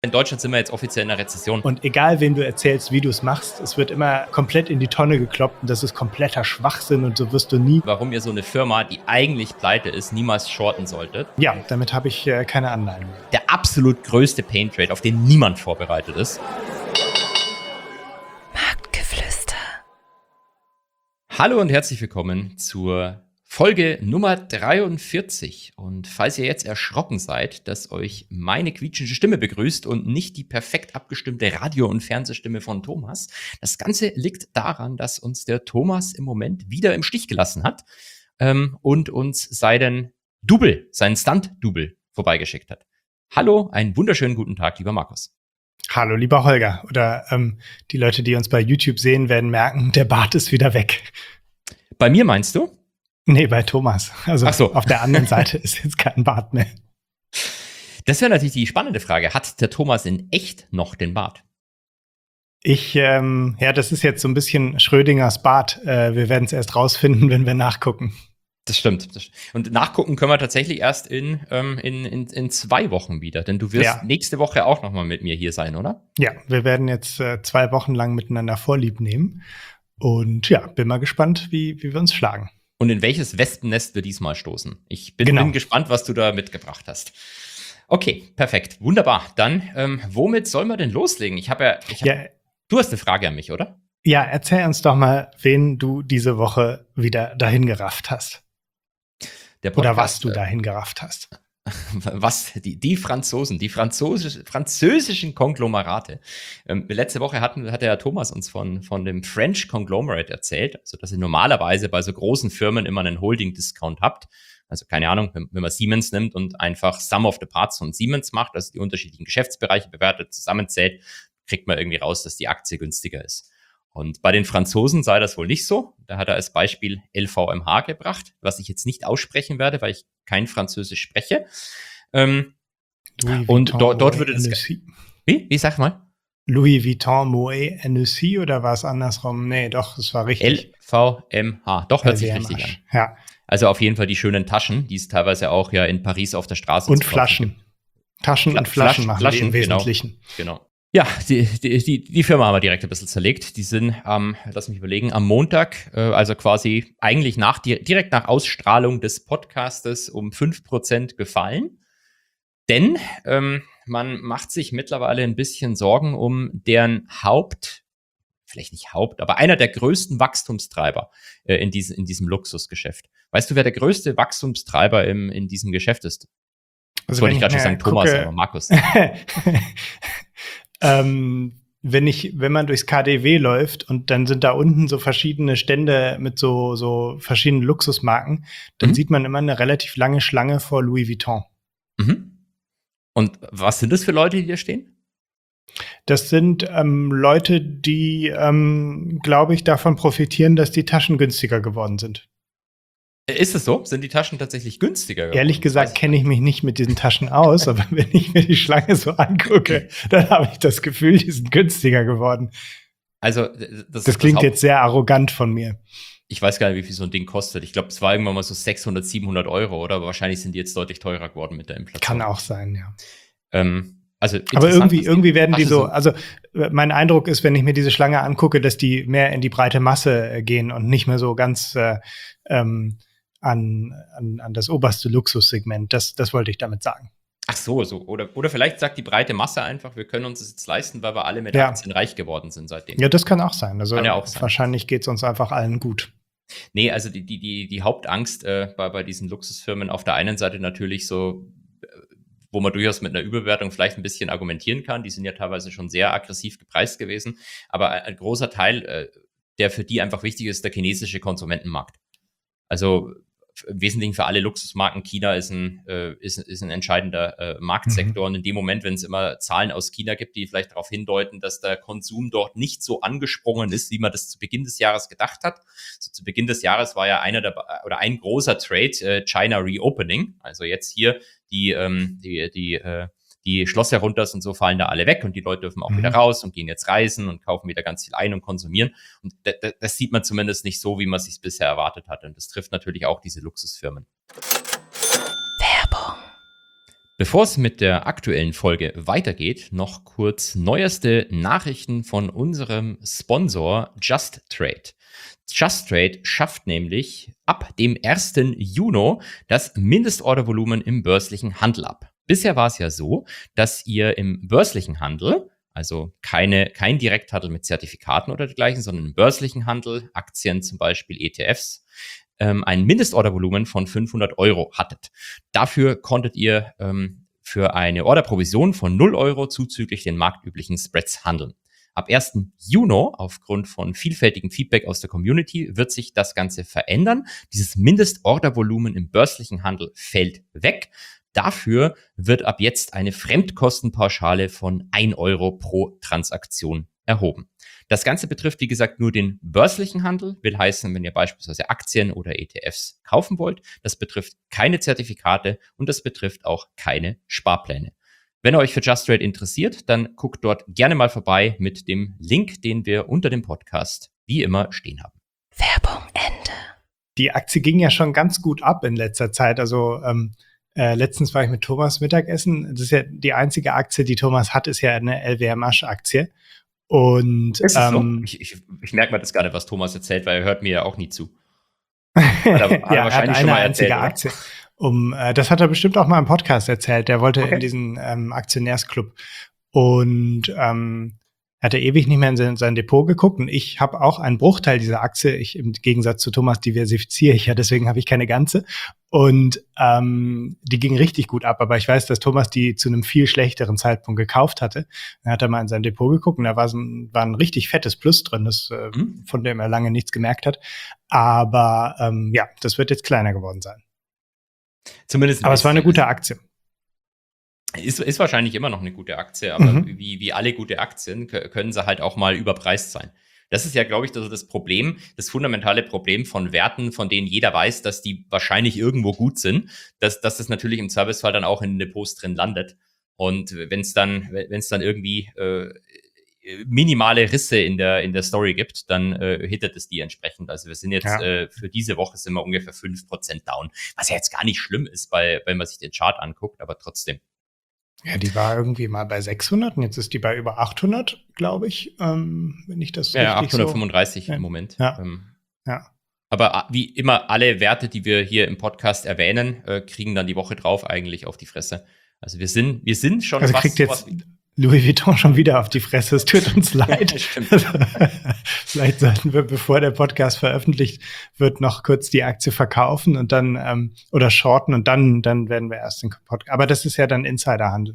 in Deutschland sind wir jetzt offiziell in einer Rezession. Und egal, wem du erzählst, wie du es machst, es wird immer komplett in die Tonne gekloppt und das ist kompletter Schwachsinn und so wirst du nie. Warum ihr so eine Firma, die eigentlich pleite ist, niemals shorten solltet. Ja, damit habe ich keine Anleihen mehr. Der absolut größte Pain-Trade, auf den niemand vorbereitet ist. Marktgeflüster. Hallo und herzlich willkommen zur Folge Nummer 43. Und falls ihr jetzt erschrocken seid, dass euch meine quietschende Stimme begrüßt und nicht die perfekt abgestimmte Radio- und Fernsehstimme von Thomas, das Ganze liegt daran, dass uns der Thomas im Moment wieder im Stich gelassen hat und uns seinen Stunt-Double vorbeigeschickt hat. Hallo, einen wunderschönen guten Tag, lieber Markus. Hallo, lieber Holger. Oder die Leute, die uns bei YouTube sehen, werden merken, der Bart ist wieder weg. Bei mir meinst du? Nee, bei Thomas. Also Ach so. Auf der anderen Seite ist jetzt kein Bart mehr. Das wäre natürlich die spannende Frage. Hat der Thomas in echt noch den Bart? Das ist jetzt so ein bisschen Schrödingers Bart. Wir werden es erst rausfinden, wenn wir nachgucken. Das stimmt. Und nachgucken können wir tatsächlich erst in 2 Wochen wieder. Denn du wirst nächste Woche auch nochmal mit mir hier sein, oder? Ja, wir werden jetzt 2 Wochen lang miteinander Vorlieb nehmen. Und ja, bin mal gespannt, wie wir uns schlagen. Und in welches Wespennest wir diesmal stoßen. Ich bin gespannt, was du da mitgebracht hast. Okay, perfekt. Wunderbar. Dann, womit sollen wir denn loslegen? Du hast eine Frage an mich, oder? Ja, erzähl uns doch mal, wen du diese Woche wieder dahin gerafft hast. Der Podcast, oder was du dahin gerafft hast. Was die Franzosen, die französischen Konglomerate. Letzte Woche hat der Thomas uns von dem French Conglomerate erzählt, also dass ihr normalerweise bei so großen Firmen immer einen Holding-Discount habt. Also keine Ahnung, wenn man Siemens nimmt und einfach Sum of the Parts von Siemens macht, also die unterschiedlichen Geschäftsbereiche bewertet, zusammenzählt, kriegt man irgendwie raus, dass die Aktie günstiger ist. Und bei den Franzosen sei das wohl nicht so. Da hat er als Beispiel LVMH gebracht, was ich jetzt nicht aussprechen werde, weil ich kein Französisch spreche. Und dort würde das... Wie? Sag mal. Louis Vuitton, Moet, Hennessy oder war es andersrum? Nee, doch, es war richtig. LVMH, doch, hört sich richtig an. Ja. Also auf jeden Fall die schönen Taschen, die es teilweise auch ja in Paris auf der Straße und Flaschen. Taschen und Flaschen machen die im Wesentlichen. Genau. Ja, die Firma haben wir direkt ein bisschen zerlegt. Die sind lass mich überlegen, am Montag, also quasi eigentlich direkt nach Ausstrahlung des Podcastes um 5% gefallen. Denn man macht sich mittlerweile ein bisschen Sorgen um deren vielleicht nicht aber einer der größten Wachstumstreiber in diesem Luxusgeschäft. Weißt du, wer der größte Wachstumstreiber in diesem Geschäft ist? Also wollte ich gerade schon sagen, Thomas, aber Markus. Wenn man durchs KaDeWe läuft und dann sind da unten so verschiedene Stände mit so verschiedenen Luxusmarken, dann sieht man immer eine relativ lange Schlange vor Louis Vuitton. Mhm. Und was sind das für Leute, die da stehen? Das sind Leute, die, glaube ich, davon profitieren, dass die Taschen günstiger geworden sind. Ist es so? Sind die Taschen tatsächlich günstiger geworden? Ehrlich gesagt kenne ich mich nicht mit diesen Taschen aus, aber wenn ich mir die Schlange so angucke, dann habe ich das Gefühl, die sind günstiger geworden. Also das klingt jetzt sehr arrogant von mir. Ich weiß gar nicht, wie viel so ein Ding kostet. Ich glaube, es war irgendwann mal so 600, 700 Euro, oder? Aber wahrscheinlich sind die jetzt deutlich teurer geworden mit der Inflation. Kann auch sein, ja. Aber irgendwie werden die so, also mein Eindruck ist, wenn ich mir diese Schlange angucke, dass die mehr in die breite Masse gehen und nicht mehr so ganz an das oberste Luxussegment. Das wollte ich damit sagen. Ach so. Oder vielleicht sagt die breite Masse einfach, wir können uns das jetzt leisten, weil wir alle mit Aktien reich geworden sind seitdem. Ja, das kann auch sein. Also kann ja auch sein. Wahrscheinlich geht es uns einfach allen gut. Nee, also die Hauptangst bei diesen Luxusfirmen auf der einen Seite natürlich so, wo man durchaus mit einer Überbewertung vielleicht ein bisschen argumentieren kann. Die sind ja teilweise schon sehr aggressiv gepreist gewesen. Aber ein großer Teil, der für die einfach wichtig ist, der chinesische Konsumentenmarkt. Also im Wesentlichen für alle Luxusmarken, China ist ein entscheidender Marktsektor. Und in dem Moment, wenn es immer Zahlen aus China gibt, die vielleicht darauf hindeuten, dass der Konsum dort nicht so angesprungen ist, wie man das zu Beginn des Jahres gedacht hat. So zu Beginn des Jahres war ja ein großer Trade, China Reopening. Also jetzt hier die Schloss herunter und so fallen da alle weg und die Leute dürfen auch wieder raus und gehen jetzt reisen und kaufen wieder ganz viel ein und konsumieren. Und das sieht man zumindest nicht so, wie man es sich bisher erwartet hatte. Und das trifft natürlich auch diese Luxusfirmen. Werbung. Bevor es mit der aktuellen Folge weitergeht, noch kurz neueste Nachrichten von unserem Sponsor Just Trade. Just Trade schafft nämlich ab dem 1. Juni das Mindestordervolumen im börslichen Handel ab. Bisher war es ja so, dass ihr im börslichen Handel, also kein Direkthandel mit Zertifikaten oder dergleichen, sondern im börslichen Handel, Aktien zum Beispiel, ETFs, ein Mindestordervolumen von 500 € hattet. Dafür konntet ihr für eine Orderprovision von 0 € zuzüglich den marktüblichen Spreads handeln. Ab 1. Juni, aufgrund von vielfältigem Feedback aus der Community, wird sich das Ganze verändern. Dieses Mindestordervolumen im börslichen Handel fällt weg. Dafür wird ab jetzt eine Fremdkostenpauschale von 1 € pro Transaktion erhoben. Das Ganze betrifft, wie gesagt, nur den börslichen Handel. Will heißen, wenn ihr beispielsweise Aktien oder ETFs kaufen wollt. Das betrifft keine Zertifikate und das betrifft auch keine Sparpläne. Wenn ihr euch für Just Trade interessiert, dann guckt dort gerne mal vorbei mit dem Link, den wir unter dem Podcast wie immer stehen haben. Werbung Ende. Die Aktie ging ja schon ganz gut ab in letzter Zeit. Also letztens war ich mit Thomas Mittagessen. Das ist ja die einzige Aktie, die Thomas hat, ist ja eine LWMH-Aktie. Und ist es so? Ich merke mal das gerade, was Thomas erzählt, weil er hört mir ja auch nie zu. Er hat eine einzige Aktie. Das hat er bestimmt auch mal im Podcast erzählt. Der wollte in diesen Aktionärsclub. Und hat er ewig nicht mehr in sein Depot geguckt. Und ich habe auch einen Bruchteil dieser Aktie. Ich im Gegensatz zu Thomas diversifiziere ich ja, deswegen habe ich keine ganze. Und die ging richtig gut ab. Aber ich weiß, dass Thomas die zu einem viel schlechteren Zeitpunkt gekauft hatte. Dann hat er mal in sein Depot geguckt und da war ein richtig fettes Plus drin, von dem er lange nichts gemerkt hat. Aber das wird jetzt kleiner geworden sein. Zumindest. Aber es war eine gute Aktie. Ist wahrscheinlich immer noch eine gute Aktie, aber wie alle gute Aktien können sie halt auch mal überpreist sein. Das ist ja, glaube ich, das Problem, das fundamentale Problem von Werten, von denen jeder weiß, dass die wahrscheinlich irgendwo gut sind, dass das natürlich im Servicefall dann auch in den Depots drin landet. Und wenn es dann irgendwie minimale Risse in der Story gibt, dann hittet es die entsprechend. Also wir sind jetzt für diese Woche sind wir ungefähr 5% down, was ja jetzt gar nicht schlimm ist, wenn man sich den Chart anguckt, aber trotzdem. Ja, die war irgendwie mal bei 600 und jetzt ist die bei über 800, glaube ich, wenn ich das richtig 835 so im Moment. Ja. Aber wie immer, alle Werte, die wir hier im Podcast erwähnen, kriegen dann die Woche drauf eigentlich auf die Fresse. Also wir sind schon also kriegt jetzt Louis Vuitton schon wieder auf die Fresse. Es tut uns leid. Vielleicht sollten wir, bevor der Podcast veröffentlicht wird, noch kurz die Aktie verkaufen und dann oder shorten und dann werden wir erst den Podcast. Aber das ist ja dann Insiderhandel.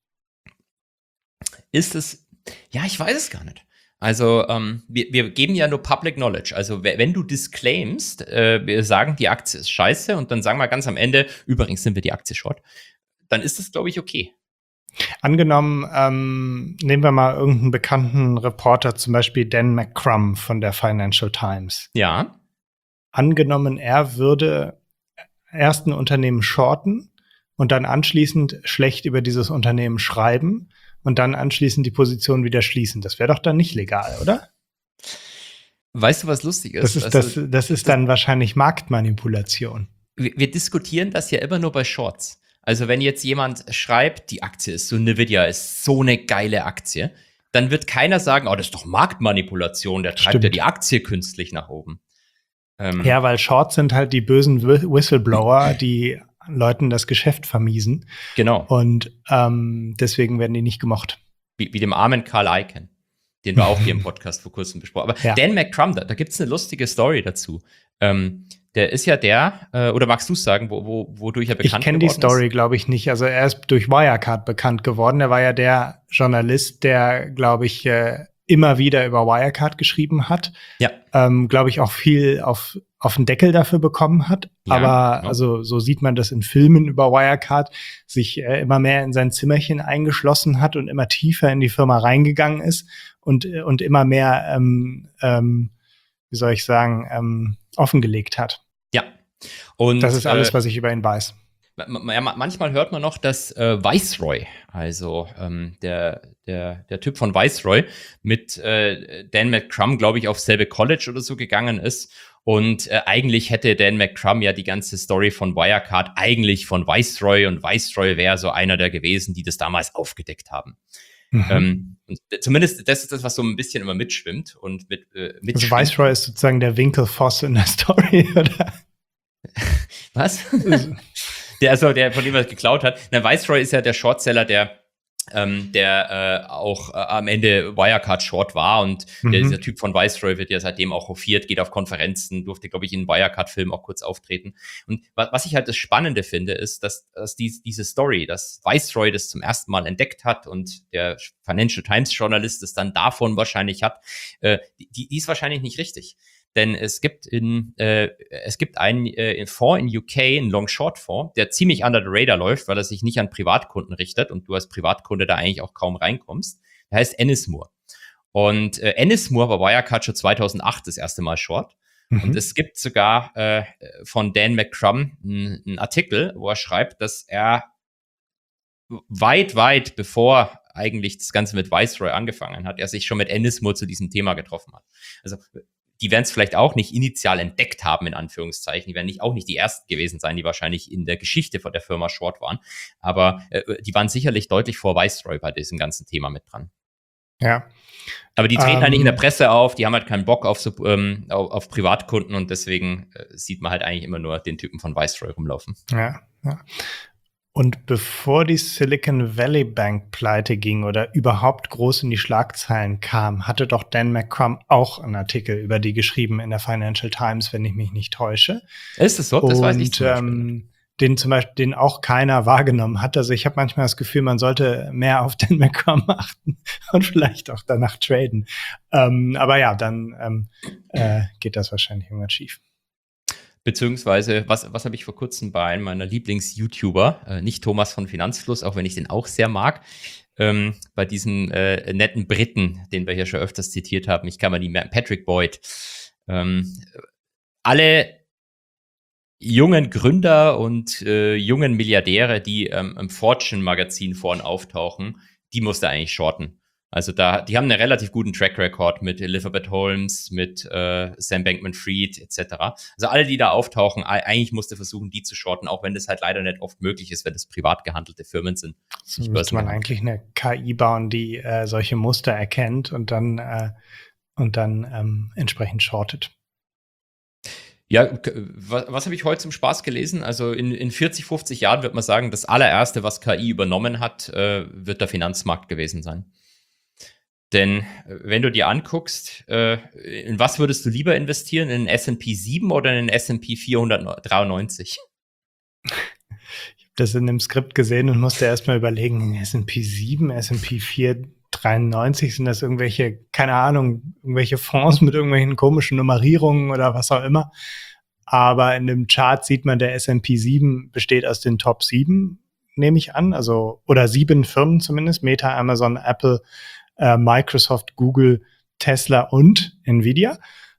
Ist es? Ja, ich weiß es gar nicht. Also wir geben ja nur Public Knowledge. Also wenn du disclaimst, wir sagen, die Aktie ist scheiße und dann sagen wir ganz am Ende, übrigens sind wir die Aktie short, dann ist das, glaube ich, okay. Angenommen, nehmen wir mal irgendeinen bekannten Reporter, zum Beispiel Dan McCrum von der Financial Times. Ja. Angenommen, er würde erst ein Unternehmen shorten und dann anschließend schlecht über dieses Unternehmen schreiben und dann anschließend die Position wieder schließen. Das wäre doch dann nicht legal, oder? Weißt du, was lustig ist? Das ist dann wahrscheinlich Marktmanipulation. Wir diskutieren das ja immer nur bei Shorts. Also wenn jetzt jemand schreibt, die Aktie ist so, Nvidia ist so eine geile Aktie, dann wird keiner sagen, das ist doch Marktmanipulation, der treibt ja die Aktie künstlich nach oben. Ja, weil Shorts sind halt die bösen Whistleblower, die Leuten das Geschäft vermiesen. Genau. Und deswegen werden die nicht gemocht. Wie dem armen Carl Icahn, den wir auch hier im Podcast vor kurzem besprochen haben. Aber Dan McCrum, da gibt es eine lustige Story dazu. Der ist ja oder magst du es sagen, wodurch er bekannt geworden ist? Ich kenne die Story, glaube ich, nicht. Also er ist durch Wirecard bekannt geworden. Er war ja der Journalist, der, glaube ich, immer wieder über Wirecard geschrieben hat. Ja. Glaube ich, auch viel auf den Deckel dafür bekommen hat. Ja, aber genau. Also so sieht man das in Filmen über Wirecard, sich immer mehr in sein Zimmerchen eingeschlossen hat und immer tiefer in die Firma reingegangen ist und immer mehr, wie soll ich sagen, offengelegt hat. Ja. Und das ist alles, was ich über ihn weiß. manchmal hört man noch, dass Viceroy, also der Typ von Viceroy, mit Dan McCrum, glaube ich, aufs selbe College oder so gegangen ist. Und eigentlich hätte Dan McCrum ja die ganze Story von Wirecard eigentlich von Viceroy, und Viceroy wäre so einer der gewesen, die das damals aufgedeckt haben. Und zumindest das ist das, was so ein bisschen immer mitschwimmt und mitschwimmt. Also Viceroy ist sozusagen der Winkelfoss in der Story, oder? Was? Der, von dem er geklaut hat. Na, Viceroy ist ja der Shortseller, der auch am Ende Wirecard Short war, und dieser Typ von Viceroy wird ja seitdem auch hofiert, geht auf Konferenzen, durfte, glaube ich, in Wirecard-Filmen auch kurz auftreten. Und was ich halt das Spannende finde, ist, dass diese Story, dass Viceroy das zum ersten Mal entdeckt hat und der Financial Times-Journalist es dann davon wahrscheinlich hat, die ist wahrscheinlich nicht richtig. Denn es gibt einen Fonds in UK, einen Long-Short-Fonds, der ziemlich under the radar läuft, weil er sich nicht an Privatkunden richtet und du als Privatkunde da eigentlich auch kaum reinkommst. Der heißt Ennismore. Und Ennismore war Wirecard schon 2008 das erste Mal Short. Und es gibt sogar von Dan McCrum einen Artikel, wo er schreibt, dass er weit bevor eigentlich das Ganze mit Viceroy angefangen hat, er sich schon mit Ennismore zu diesem Thema getroffen hat. Also die werden es vielleicht auch nicht initial entdeckt haben, in Anführungszeichen. Die werden auch nicht die ersten gewesen sein, die wahrscheinlich in der Geschichte von der Firma Short waren. Aber die waren sicherlich deutlich vor Viceroy bei diesem ganzen Thema mit dran. Ja. Aber die treten halt nicht in der Presse auf, die haben halt keinen Bock auf Privatkunden, und deswegen sieht man halt eigentlich immer nur den Typen von Viceroy rumlaufen. Ja. Und bevor die Silicon Valley Bank pleite ging oder überhaupt groß in die Schlagzeilen kam, hatte doch Dan McCrum auch einen Artikel über die geschrieben in der Financial Times, wenn ich mich nicht täusche. Ist es so? Das weiß ich zum Beispiel. Den auch keiner wahrgenommen hat. Also ich habe manchmal das Gefühl, man sollte mehr auf Dan McCrum achten und vielleicht auch danach traden. Aber ja, dann geht das wahrscheinlich irgendwann schief. Beziehungsweise, was habe ich vor kurzem bei einem meiner Lieblings-YouTuber, nicht Thomas von Finanzfluss, auch wenn ich den auch sehr mag, bei diesem netten Briten, den wir hier schon öfters zitiert haben, ich kann mal die Patrick Boyd, alle jungen Gründer und jungen Milliardäre, die im Fortune-Magazin vorn auftauchen, die musste eigentlich shorten. Also die haben einen relativ guten Track Record mit Elizabeth Holmes, mit Sam Bankman-Fried etc. Also alle, die da auftauchen, eigentlich musste versuchen, die zu shorten, auch wenn das halt leider nicht oft möglich ist, wenn das privat gehandelte Firmen sind. So müsste man eigentlich eine KI bauen, die solche Muster erkennt und dann entsprechend shortet. Ja, was habe ich heute zum Spaß gelesen? Also in 40, 50 Jahren wird man sagen, das allererste, was KI übernommen hat, wird der Finanzmarkt gewesen sein. Denn wenn du dir anguckst, in was würdest du lieber investieren? In den S&P 7 oder in den S&P 493? Ich habe das in dem Skript gesehen und musste erstmal überlegen, S&P 7, S&P 493, sind das irgendwelche, keine Ahnung, irgendwelche Fonds mit irgendwelchen komischen Nummerierungen oder was auch immer. Aber in dem Chart sieht man, der S&P 7 besteht aus den Top 7, nehme ich an, also oder 7 Firmen zumindest, Meta, Amazon, Apple, Microsoft, Google, Tesla und Nvidia.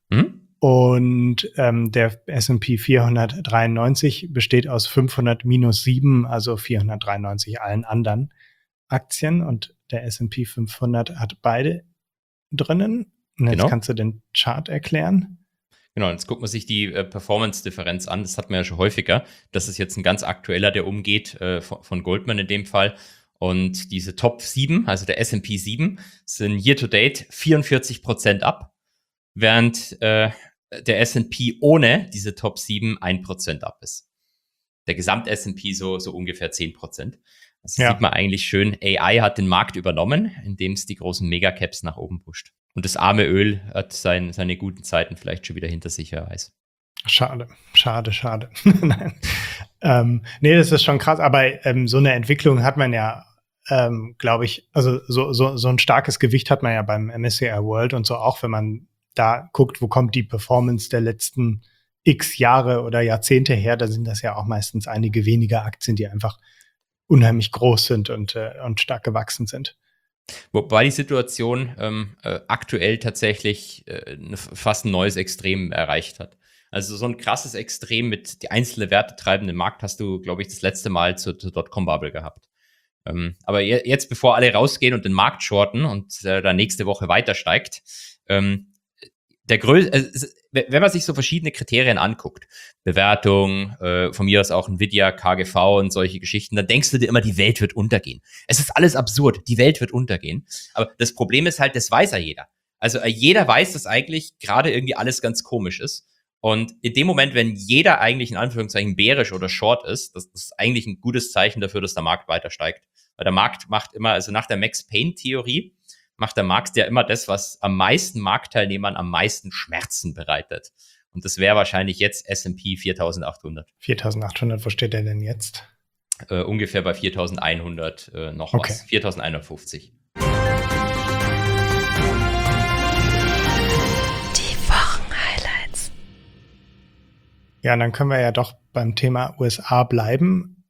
Und der S&P 493 besteht aus 500 minus 7, also 493 allen anderen Aktien. Und der S&P 500 hat beide drinnen. Und jetzt kannst du den Chart erklären. Genau, jetzt guckt man sich die Performance-Differenz an. Das hat man ja schon häufiger. Das ist jetzt ein ganz aktueller, der umgeht, von Goldman in dem Fall. Und diese Top 7, also der S&P 7, sind year-to-date 44% ab, während der S&P ohne diese Top 7 1% ab ist. Der Gesamt-S&P so ungefähr 10%. Das sieht man eigentlich schön. AI hat den Markt übernommen, indem es die großen Megacaps nach oben pusht. Und das arme Öl hat seine guten Zeiten vielleicht schon wieder hinter sich, wer weiß. Schade. Nein. Nee, das ist schon krass. Aber so eine Entwicklung hat man ja, glaube ich, also so ein starkes Gewicht hat man ja beim MSCI World und so auch, wenn man da guckt, wo kommt die Performance der letzten x Jahre oder Jahrzehnte her, da sind das ja auch meistens einige wenige Aktien, die einfach unheimlich groß sind und stark gewachsen sind. Wobei die Situation aktuell tatsächlich fast ein neues Extrem erreicht hat. Also so ein krasses Extrem mit die einzelne Werte treibenden Markt hast du, glaube ich, das letzte Mal zur Dotcom-Bubble gehabt. Aber jetzt, bevor alle rausgehen und den Markt shorten und dann nächste Woche weiter steigt, wenn man sich so verschiedene Kriterien anguckt, Bewertung, von mir aus auch Nvidia, KGV und solche Geschichten, dann denkst du dir immer, die Welt wird untergehen. Es ist alles absurd, die Welt wird untergehen. Aber das Problem ist halt, das weiß ja jeder. Also jeder weiß, dass eigentlich gerade irgendwie alles ganz komisch ist. Und in dem Moment, wenn jeder eigentlich in Anführungszeichen bärisch oder short ist, das ist eigentlich ein gutes Zeichen dafür, dass der Markt weiter steigt. Weil der Markt macht immer, also nach der Max-Pain-Theorie, macht der Markt ja immer das, was am meisten Marktteilnehmern am meisten Schmerzen bereitet. Und das wäre wahrscheinlich jetzt S&P 4.800. 4.800, wo steht der denn jetzt? Ungefähr bei 4.100 noch Okay. was. 4.150. Ja, dann können wir ja doch beim Thema USA bleiben.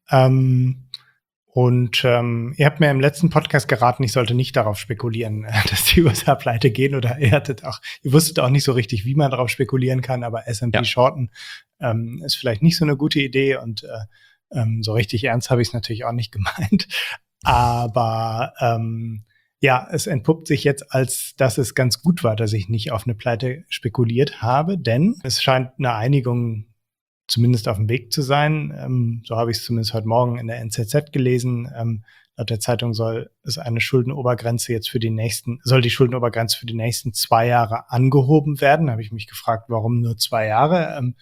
Ihr habt mir im letzten Podcast geraten, ich sollte nicht darauf spekulieren, dass die USA pleite gehen, oder ihr wusstet auch nicht so richtig, wie man darauf spekulieren kann, aber S&P shorten ist vielleicht nicht so eine gute Idee, und so richtig ernst habe ich es natürlich auch nicht gemeint. Aber ja, es entpuppt sich jetzt, als dass es ganz gut war, dass ich nicht auf eine Pleite spekuliert habe, denn es scheint eine Einigung zumindest auf dem Weg zu sein. So habe ich es zumindest heute Morgen in der NZZ gelesen. Laut der Zeitung soll die Schuldenobergrenze für die nächsten 2 Jahre angehoben werden. Da habe ich mich gefragt, warum nur 2 Jahre?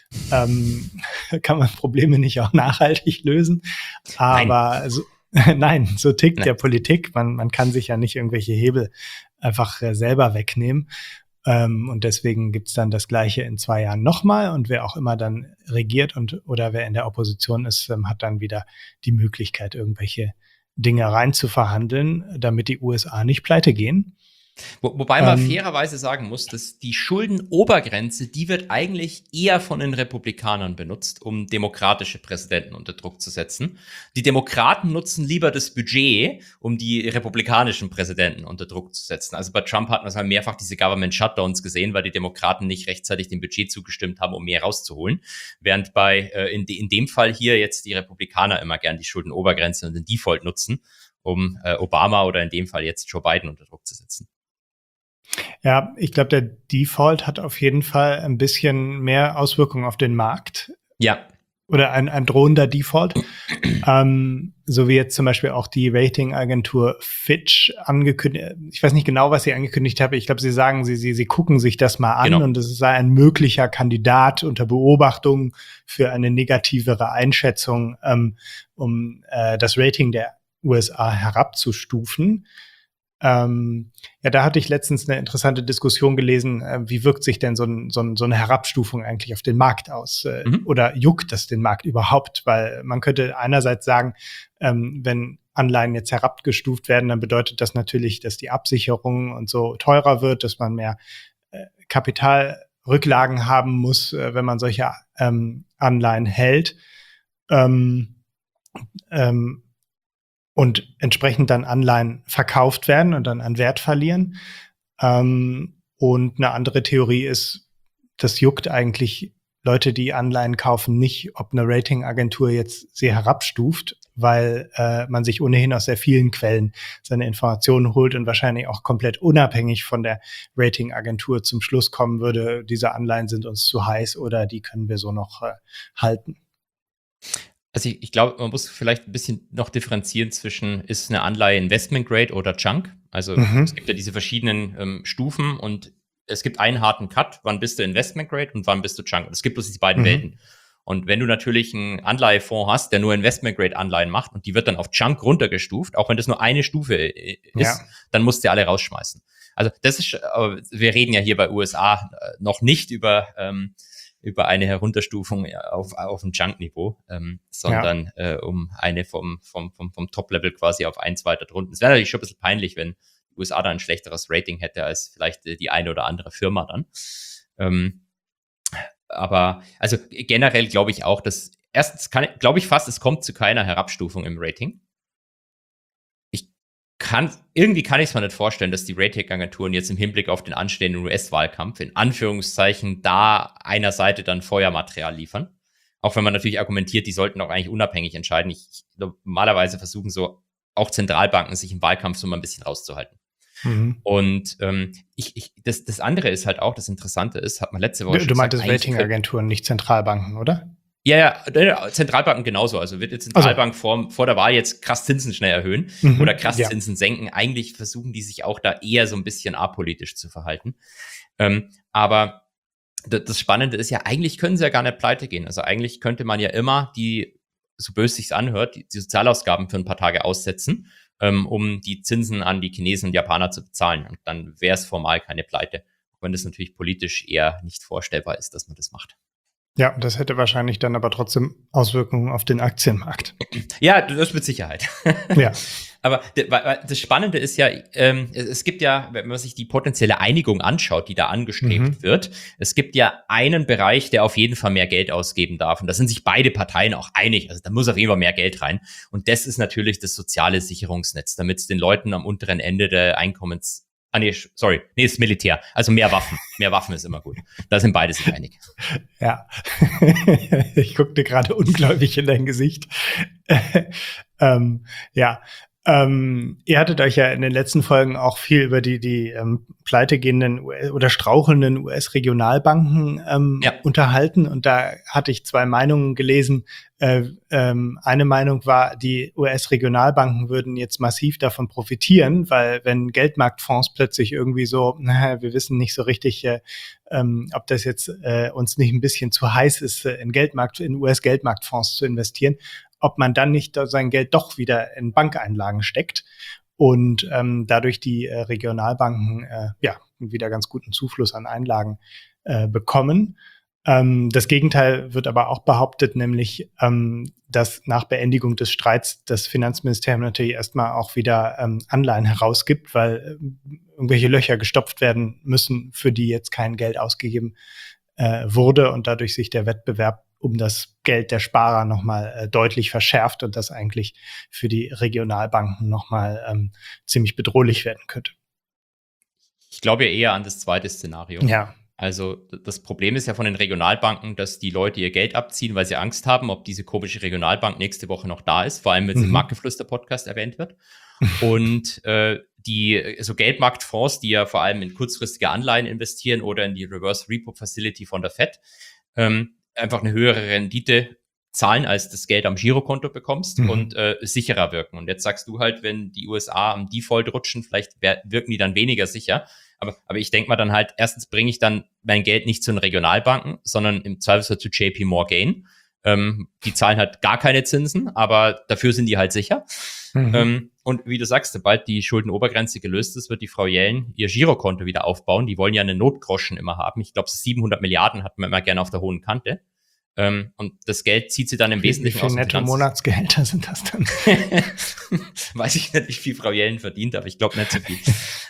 Kann man Probleme nicht auch nachhaltig lösen? Aber nein, so tickt ja Politik. Man kann sich ja nicht irgendwelche Hebel einfach selber wegnehmen. Und deswegen gibt's dann das Gleiche in 2 Jahren nochmal. Und wer auch immer dann regiert oder wer in der Opposition ist, hat dann wieder die Möglichkeit, irgendwelche Dinge rein zu verhandeln, damit die USA nicht pleite gehen. Wobei man fairerweise sagen muss, dass die Schuldenobergrenze, die wird eigentlich eher von den Republikanern benutzt, um demokratische Präsidenten unter Druck zu setzen. Die Demokraten nutzen lieber das Budget, um die republikanischen Präsidenten unter Druck zu setzen. Also bei Trump hat man halt mehrfach diese Government Shutdowns gesehen, weil die Demokraten nicht rechtzeitig dem Budget zugestimmt haben, um mehr rauszuholen. Während in dem Fall hier jetzt die Republikaner immer gern die Schuldenobergrenze und den Default nutzen, um Obama oder in dem Fall jetzt Joe Biden unter Druck zu setzen. Ja, ich glaube, der Default hat auf jeden Fall ein bisschen mehr Auswirkungen auf den Markt. Ja. Oder ein drohender Default. So wie jetzt zum Beispiel auch die Ratingagentur Fitch angekündigt. Ich weiß nicht genau, was sie angekündigt haben. Ich glaube, sie sagen, sie gucken sich das mal an, und es sei ein möglicher Kandidat unter Beobachtung für eine negativere Einschätzung, um das Rating der USA herabzustufen. Da hatte ich letztens eine interessante Diskussion gelesen, wie wirkt sich denn so eine Herabstufung eigentlich auf den Markt aus? Oder juckt das den Markt überhaupt? Weil man könnte einerseits sagen, wenn Anleihen jetzt herabgestuft werden, dann bedeutet das natürlich, dass die Absicherung und so teurer wird, dass man mehr Kapitalrücklagen haben muss, wenn man solche Anleihen hält. Und entsprechend dann Anleihen verkauft werden und dann an Wert verlieren. Und eine andere Theorie ist, das juckt eigentlich Leute, die Anleihen kaufen, nicht, ob eine Ratingagentur jetzt sie herabstuft, weil man sich ohnehin aus sehr vielen Quellen seine Informationen holt und wahrscheinlich auch komplett unabhängig von der Ratingagentur zum Schluss kommen würde, diese Anleihen sind uns zu heiß oder die können wir so noch halten. Also ich glaube, man muss vielleicht ein bisschen noch differenzieren zwischen, ist eine Anleihe Investment Grade oder Junk? Also es gibt ja diese verschiedenen Stufen, und es gibt einen harten Cut, wann bist du Investment Grade und wann bist du Junk. Es gibt bloß diese beiden Welten. Und wenn du natürlich einen Anleihefonds hast, der nur Investment Grade Anleihen macht und die wird dann auf Junk runtergestuft, auch wenn das nur eine Stufe ist, dann musst du alle rausschmeißen. Also das ist, wir reden ja hier bei USA noch nicht über eine Herunterstufung auf ein Junk-Niveau, sondern um eine vom Top-Level quasi auf eins weiter drunten. Es wäre natürlich schon ein bisschen peinlich, wenn die USA da ein schlechteres Rating hätte als vielleicht die eine oder andere Firma dann. Aber also generell glaube ich auch, dass erstens glaube ich fast, es kommt zu keiner Herabstufung im Rating. irgendwie kann ich es mir nicht vorstellen, dass die Rating-Agenturen jetzt im Hinblick auf den anstehenden US-Wahlkampf in Anführungszeichen da einer Seite dann Feuermaterial liefern. Auch wenn man natürlich argumentiert, die sollten auch eigentlich unabhängig entscheiden. Normalerweise versuchen so auch Zentralbanken, sich im Wahlkampf so mal ein bisschen rauszuhalten. Und das andere ist halt auch, das Interessante ist, hat man letzte Woche schon gesagt. Du meintest Ratingagenturen, nicht Zentralbanken, oder? Ja, Zentralbanken genauso. Also wird die Zentralbank vor der Wahl jetzt krass Zinsen schnell erhöhen oder krass Zinsen senken. Eigentlich versuchen die sich auch da eher so ein bisschen apolitisch zu verhalten. Aber das Spannende ist ja, eigentlich können sie ja gar nicht pleite gehen. Also eigentlich könnte man ja immer so böse sich's anhört, die Sozialausgaben für ein paar Tage aussetzen, um die Zinsen an die Chinesen und Japaner zu bezahlen. Und dann wäre es formal keine Pleite. Auch wenn das natürlich politisch eher nicht vorstellbar ist, dass man das macht. Ja, das hätte wahrscheinlich dann aber trotzdem Auswirkungen auf den Aktienmarkt. Ja, das mit Sicherheit. Ja. Aber das Spannende ist ja, es gibt ja, wenn man sich die potenzielle Einigung anschaut, die da angestrebt wird, es gibt ja einen Bereich, der auf jeden Fall mehr Geld ausgeben darf. Und da sind sich beide Parteien auch einig. Also da muss auf jeden Fall mehr Geld rein. Und das ist natürlich das soziale Sicherungsnetz, damit es den Leuten am unteren Ende der Einkommens ist Militär. Also mehr Waffen. Mehr Waffen ist immer gut. Da sind beide sich einig. Ja. Ich gucke dir gerade ungläubig in dein Gesicht. Ja. Ihr hattet euch ja in den letzten Folgen auch viel über die pleitegehenden oder strauchelnden US-Regionalbanken unterhalten. Und da hatte ich 2 Meinungen gelesen. Eine Meinung war, die US-Regionalbanken würden jetzt massiv davon profitieren, weil wenn Geldmarktfonds plötzlich irgendwie so, wir wissen nicht so richtig, ob das jetzt uns nicht ein bisschen zu heiß ist, in US-Geldmarktfonds zu investieren, ob man dann nicht sein Geld doch wieder in Bankeinlagen steckt und dadurch die Regionalbanken wieder ganz guten Zufluss an Einlagen bekommen. Das Gegenteil wird aber auch behauptet, nämlich, dass nach Beendigung des Streits das Finanzministerium natürlich erstmal auch wieder Anleihen herausgibt, weil irgendwelche Löcher gestopft werden müssen, für die jetzt kein Geld ausgegeben wurde und dadurch sich der Wettbewerb um das Geld der Sparer nochmal deutlich verschärft und das eigentlich für die Regionalbanken nochmal ziemlich bedrohlich werden könnte. Ich glaube ja eher an das zweite Szenario. Ja. Also das Problem ist ja von den Regionalbanken, dass die Leute ihr Geld abziehen, weil sie Angst haben, ob diese komische Regionalbank nächste Woche noch da ist, vor allem wenn es im Marktgeflüster-Podcast erwähnt wird. Und die Geldmarktfonds, die ja vor allem in kurzfristige Anleihen investieren oder in die Reverse Repo Facility von der Fed, einfach eine höhere Rendite zahlen, als das Geld am Girokonto bekommst und sicherer wirken. Und jetzt sagst du halt, wenn die USA am Default rutschen, vielleicht wirken die dann weniger sicher. Aber ich denke mal dann halt, erstens bringe ich dann mein Geld nicht zu den Regionalbanken, sondern im Zweifelsfall zu JP Morgan. Die zahlen halt gar keine Zinsen, aber dafür sind die halt sicher. Und wie du sagst, sobald die Schuldenobergrenze gelöst ist, wird die Frau Yellen ihr Girokonto wieder aufbauen. Die wollen ja eine Notgroschen immer haben. Ich glaube, 700 Milliarden hat man immer gerne auf der hohen Kante. Und das Geld zieht sie dann im Wesentlichen aus dem Netto-Monatsgehälter sind das dann? Weiß ich nicht, wie viel Frau Yellen verdient, aber ich glaube nicht so viel.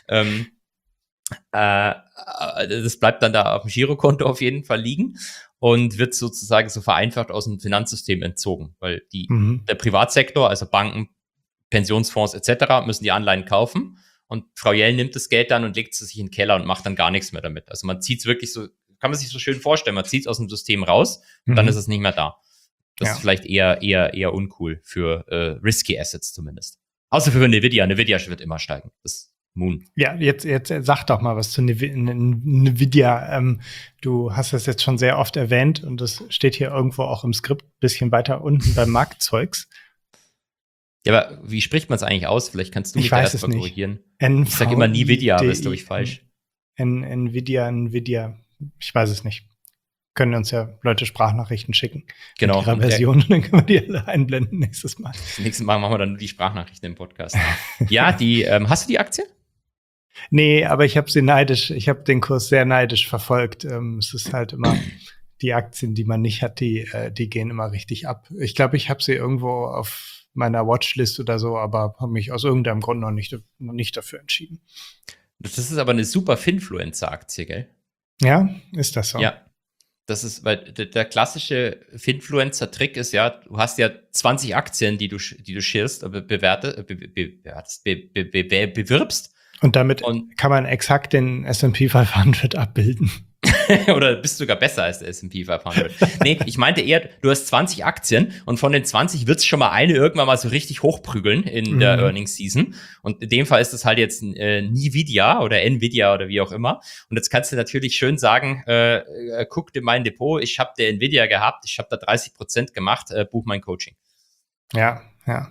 Das bleibt dann da auf dem Girokonto auf jeden Fall liegen und wird sozusagen so vereinfacht aus dem Finanzsystem entzogen, weil der Privatsektor, also Banken, Pensionsfonds etc., müssen die Anleihen kaufen und Frau Yellen nimmt das Geld dann und legt es sich in den Keller und macht dann gar nichts mehr damit. Also man zieht es wirklich so, kann man sich so schön vorstellen, man zieht es aus dem System raus und dann ist es nicht mehr da. Das ist vielleicht eher uncool für risky Assets zumindest. Außer für Nvidia. Nvidia wird immer steigen. Das Moon. Ja, jetzt sag doch mal was zu Nvidia. Du hast das jetzt schon sehr oft erwähnt und das steht hier irgendwo auch im Skript, bisschen weiter unten beim Marktzeugs. Ja, aber wie spricht man es eigentlich aus? Vielleicht kannst du mich da erst mal korrigieren. Ich sag immer Nvidia, aber ist, glaube ich, falsch. Nvidia. Ich weiß es nicht. Können uns ja Leute Sprachnachrichten schicken. Genau. Mit ihrer Version, und dann können wir die alle einblenden nächstes Mal. Nächstes Mal machen wir dann nur die Sprachnachrichten im Podcast. Ja, hast du die Aktie? Nee, aber ich habe den Kurs sehr neidisch verfolgt. Es ist halt immer die Aktien, die man nicht hat, die gehen immer richtig ab. Ich glaube, ich habe sie irgendwo auf meiner Watchlist oder so, aber habe mich aus irgendeinem Grund noch nicht dafür entschieden. Das ist aber eine super Finfluencer-Aktie, gell? Ja, ist das so? Ja. Das ist, weil der klassische Finfluencer-Trick ist ja, du hast ja 20 Aktien, die du sharest, bewirbst. Und damit kann man exakt den S&P 500 abbilden. Oder bist du sogar besser als der S&P 500. Nee, ich meinte eher, du hast 20 Aktien und von den 20 wird es schon mal eine irgendwann mal so richtig hochprügeln in der Earnings Season. Und in dem Fall ist das halt jetzt Nvidia oder Nvidia oder wie auch immer. Und jetzt kannst du natürlich schön sagen, guck dir mein Depot, ich habe der Nvidia gehabt, ich habe da 30% gemacht, buch mein Coaching. Ja, ja.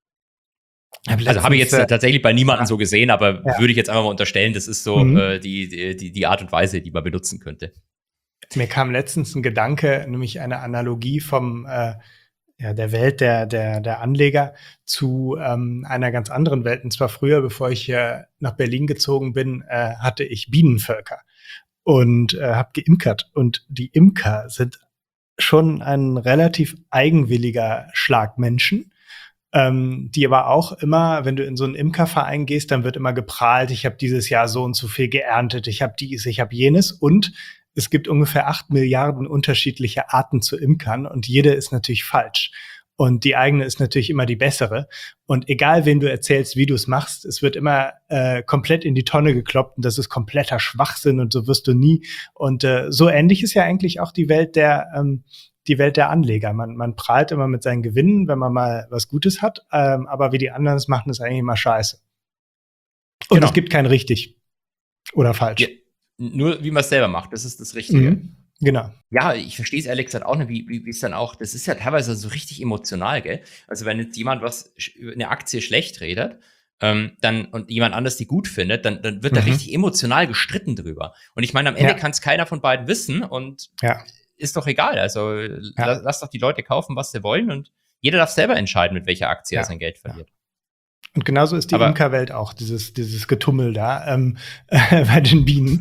Also habe ich jetzt tatsächlich bei niemandem so gesehen, aber würde ich jetzt einfach mal unterstellen, das ist so die Art und Weise, die man benutzen könnte. Mir kam letztens ein Gedanke, nämlich eine Analogie vom der Welt der Anleger zu einer ganz anderen Welt. Und zwar früher, bevor ich hier nach Berlin gezogen bin, hatte ich Bienenvölker und habe geimkert. Und die Imker sind schon ein relativ eigenwilliger Schlag Menschen. Die aber auch immer, wenn du in so einen Imkerverein gehst, dann wird immer geprahlt, ich habe dieses Jahr so und so viel geerntet, ich habe dies, ich habe jenes, und es gibt ungefähr 8 Milliarden unterschiedliche Arten zu imkern und jede ist natürlich falsch. Und die eigene ist natürlich immer die bessere. Und egal, wen du erzählst, wie du es machst, es wird immer komplett in die Tonne gekloppt und das ist kompletter Schwachsinn und so wirst du nie. Und so ähnlich ist ja eigentlich auch die Welt der Anleger. Man prahlt immer mit seinen Gewinnen, wenn man mal was Gutes hat, aber wie die anderen es machen, ist eigentlich immer scheiße. Und es gibt kein richtig oder falsch. Ja, nur wie man es selber macht, das ist das Richtige. Genau. Ja, ich verstehe es ehrlich gesagt auch nicht, wie es dann auch, das ist ja teilweise so richtig emotional, gell? Also wenn jetzt jemand eine Aktie schlecht redet, dann und jemand anders die gut findet, dann wird da richtig emotional gestritten drüber. Und ich meine, am Ende kann es keiner von beiden wissen und ist doch egal. Also lass doch die Leute kaufen, was sie wollen und jeder darf selber entscheiden, mit welcher Aktie er sein Geld verliert. Und genauso ist die Imkerwelt auch, dieses Getummel da bei den Bienen.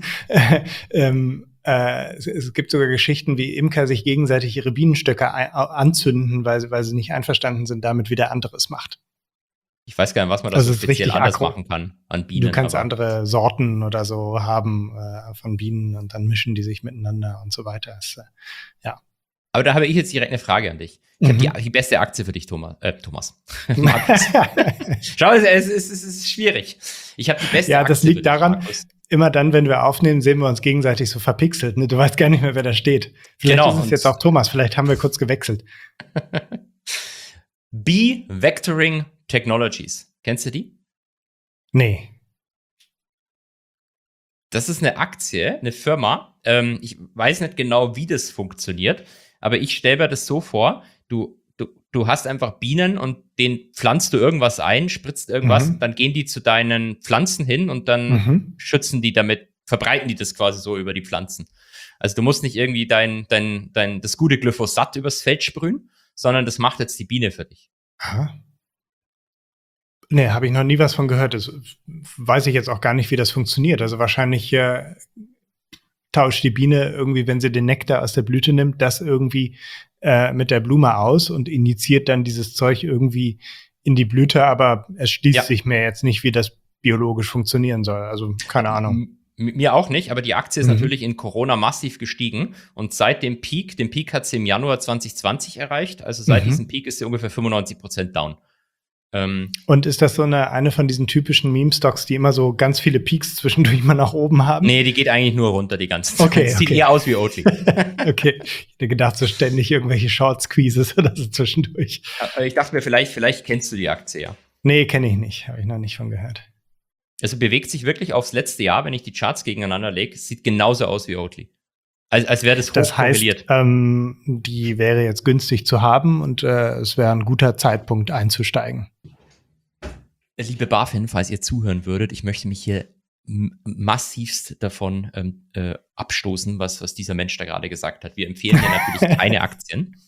Es gibt sogar Geschichten, wie Imker sich gegenseitig ihre Bienenstöcke anzünden, weil sie nicht einverstanden sind damit, wie der andere es macht. Ich weiß gar nicht, was man das so speziell anders machen kann an Bienen. Du kannst andere Sorten oder so haben von Bienen und dann mischen die sich miteinander und so weiter. Aber da habe ich jetzt direkt eine Frage an dich. Ich habe die beste Aktie für dich, Thomas. Markus. Schau, es ist schwierig. Ich habe die beste Aktie. Ja, das liegt daran, immer dann, wenn wir aufnehmen, sehen wir uns gegenseitig so verpixelt. Ne? Du weißt gar nicht mehr, wer da steht. Vielleicht ist es jetzt auch Thomas. Vielleicht haben wir kurz gewechselt. B-Vectoring Technologies. Kennst du die? Nee. Das ist eine Aktie, eine Firma. Ich weiß nicht genau, wie das funktioniert, aber ich stelle mir das so vor, du hast einfach Bienen und denen pflanzt du irgendwas ein, spritzt irgendwas, und dann gehen die zu deinen Pflanzen hin und dann schützen die damit, verbreiten die das quasi so über die Pflanzen. Also du musst nicht irgendwie das gute Glyphosat übers Feld sprühen, sondern das macht jetzt die Biene für dich. Aha. Nee, habe ich noch nie was von gehört. Das weiß ich jetzt auch gar nicht, wie das funktioniert. Also wahrscheinlich tauscht die Biene irgendwie, wenn sie den Nektar aus der Blüte nimmt, das irgendwie mit der Blume aus und injiziert dann dieses Zeug irgendwie in die Blüte. Aber es schließt sich mir jetzt nicht, wie das biologisch funktionieren soll. Also keine Ahnung. Mir auch nicht, aber die Aktie ist natürlich in Corona massiv gestiegen und seit dem Peak hat sie im Januar 2020 erreicht, also seit diesem Peak ist sie ungefähr 95% down. Und ist das so eine von diesen typischen Meme-Stocks, die immer so ganz viele Peaks zwischendurch mal nach oben haben? Nee, die geht eigentlich nur runter die ganze Zeit. Okay, sieht eher aus wie Oatly. Okay, ich hätte gedacht, so ständig irgendwelche Short-Squeezes oder so zwischendurch. Ich dachte mir, vielleicht kennst du die Aktie, ja. Nee, kenne ich nicht, habe ich noch nicht von gehört. Also bewegt sich wirklich aufs letzte Jahr, wenn ich die Charts gegeneinander lege, sieht genauso aus wie Oatly. Als wäre das hochkorreliert. Das heißt, die wäre jetzt günstig zu haben und es wäre ein guter Zeitpunkt einzusteigen. Liebe BaFin, falls ihr zuhören würdet, ich möchte mich hier massivst davon abstoßen, was dieser Mensch da gerade gesagt hat. Wir empfehlen hier natürlich keine Aktien.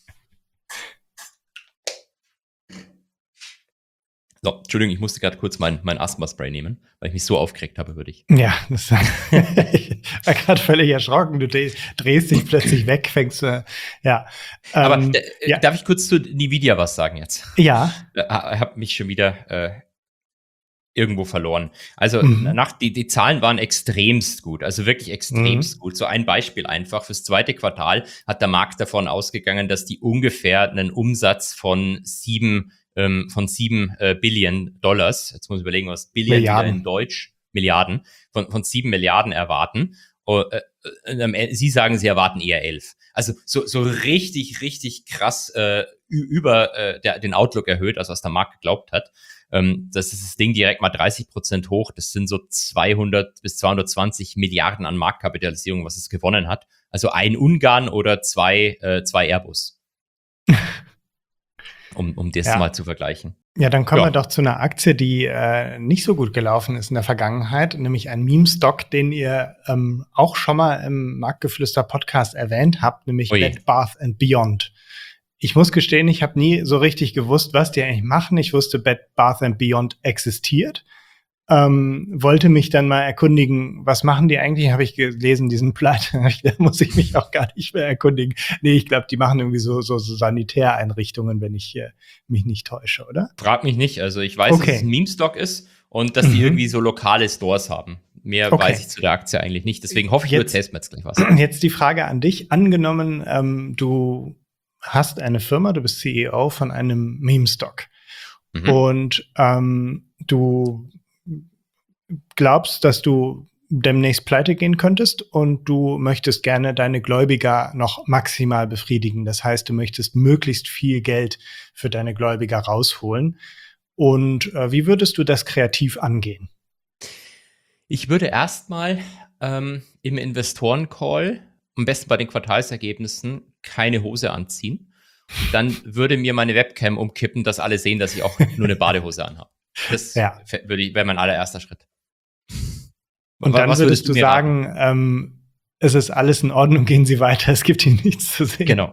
So, Entschuldigung, ich musste gerade kurz mein Asthma-Spray nehmen, weil ich mich so aufgeregt habe über dich. Ja, ich war gerade völlig erschrocken. Du drehst dich plötzlich weg, fängst ja. Aber darf ich kurz zu Nvidia was sagen jetzt? Ja. Ich habe mich schon wieder irgendwo verloren. Also die Zahlen waren extremst gut, also wirklich extremst gut. So ein Beispiel einfach, fürs zweite Quartal hat der Markt davon ausgegangen, dass die ungefähr einen Umsatz von 7 Billion Dollars, jetzt muss ich überlegen, was Billion wieder in Deutsch, Milliarden, von 7 Milliarden erwarten. Sie sagen, sie erwarten eher 11. Also so richtig, richtig krass über den Outlook erhöht, also was der Markt geglaubt hat. Das ist das Ding direkt mal 30% hoch. Das sind so 200 bis 220 Milliarden an Marktkapitalisierung, was es gewonnen hat. Also ein Ungarn oder zwei Airbus. Um das mal zu vergleichen. Ja, dann kommen wir doch zu einer Aktie, die nicht so gut gelaufen ist in der Vergangenheit, nämlich ein Meme-Stock, den ihr auch schon mal im Marktgeflüster-Podcast erwähnt habt, nämlich Bed Bath & Beyond. Ich muss gestehen, ich habe nie so richtig gewusst, was die eigentlich machen. Ich wusste, Bed Bath & Beyond existiert. Wollte mich dann mal erkundigen, was machen die eigentlich? Habe ich gelesen, diesen Pleite. Da muss ich mich auch gar nicht mehr erkundigen. Nee, ich glaube, die machen irgendwie so Sanitäreinrichtungen, wenn ich mich nicht täusche, oder? Frag mich nicht. Also ich weiß, dass es ein Meme-Stock ist und dass die irgendwie so lokale Stores haben. Mehr weiß ich zu der Aktie eigentlich nicht. Deswegen hoffe ich, du erzählst mir jetzt gleich was. Jetzt die Frage an dich. Angenommen, du hast eine Firma, du bist CEO von einem Meme-Stock und du glaubst, dass du demnächst pleite gehen könntest und du möchtest gerne deine Gläubiger noch maximal befriedigen. Das heißt, du möchtest möglichst viel Geld für deine Gläubiger rausholen. Und wie würdest du das kreativ angehen? Ich würde erstmal im Investoren-Call, am besten bei den Quartalsergebnissen, keine Hose anziehen. Dann würde mir meine Webcam umkippen, dass alle sehen, dass ich auch nur eine Badehose anhabe. Das wäre mein allererster Schritt. Und dann würdest du sagen, es ist alles in Ordnung, gehen Sie weiter, es gibt hier nichts zu sehen. Genau.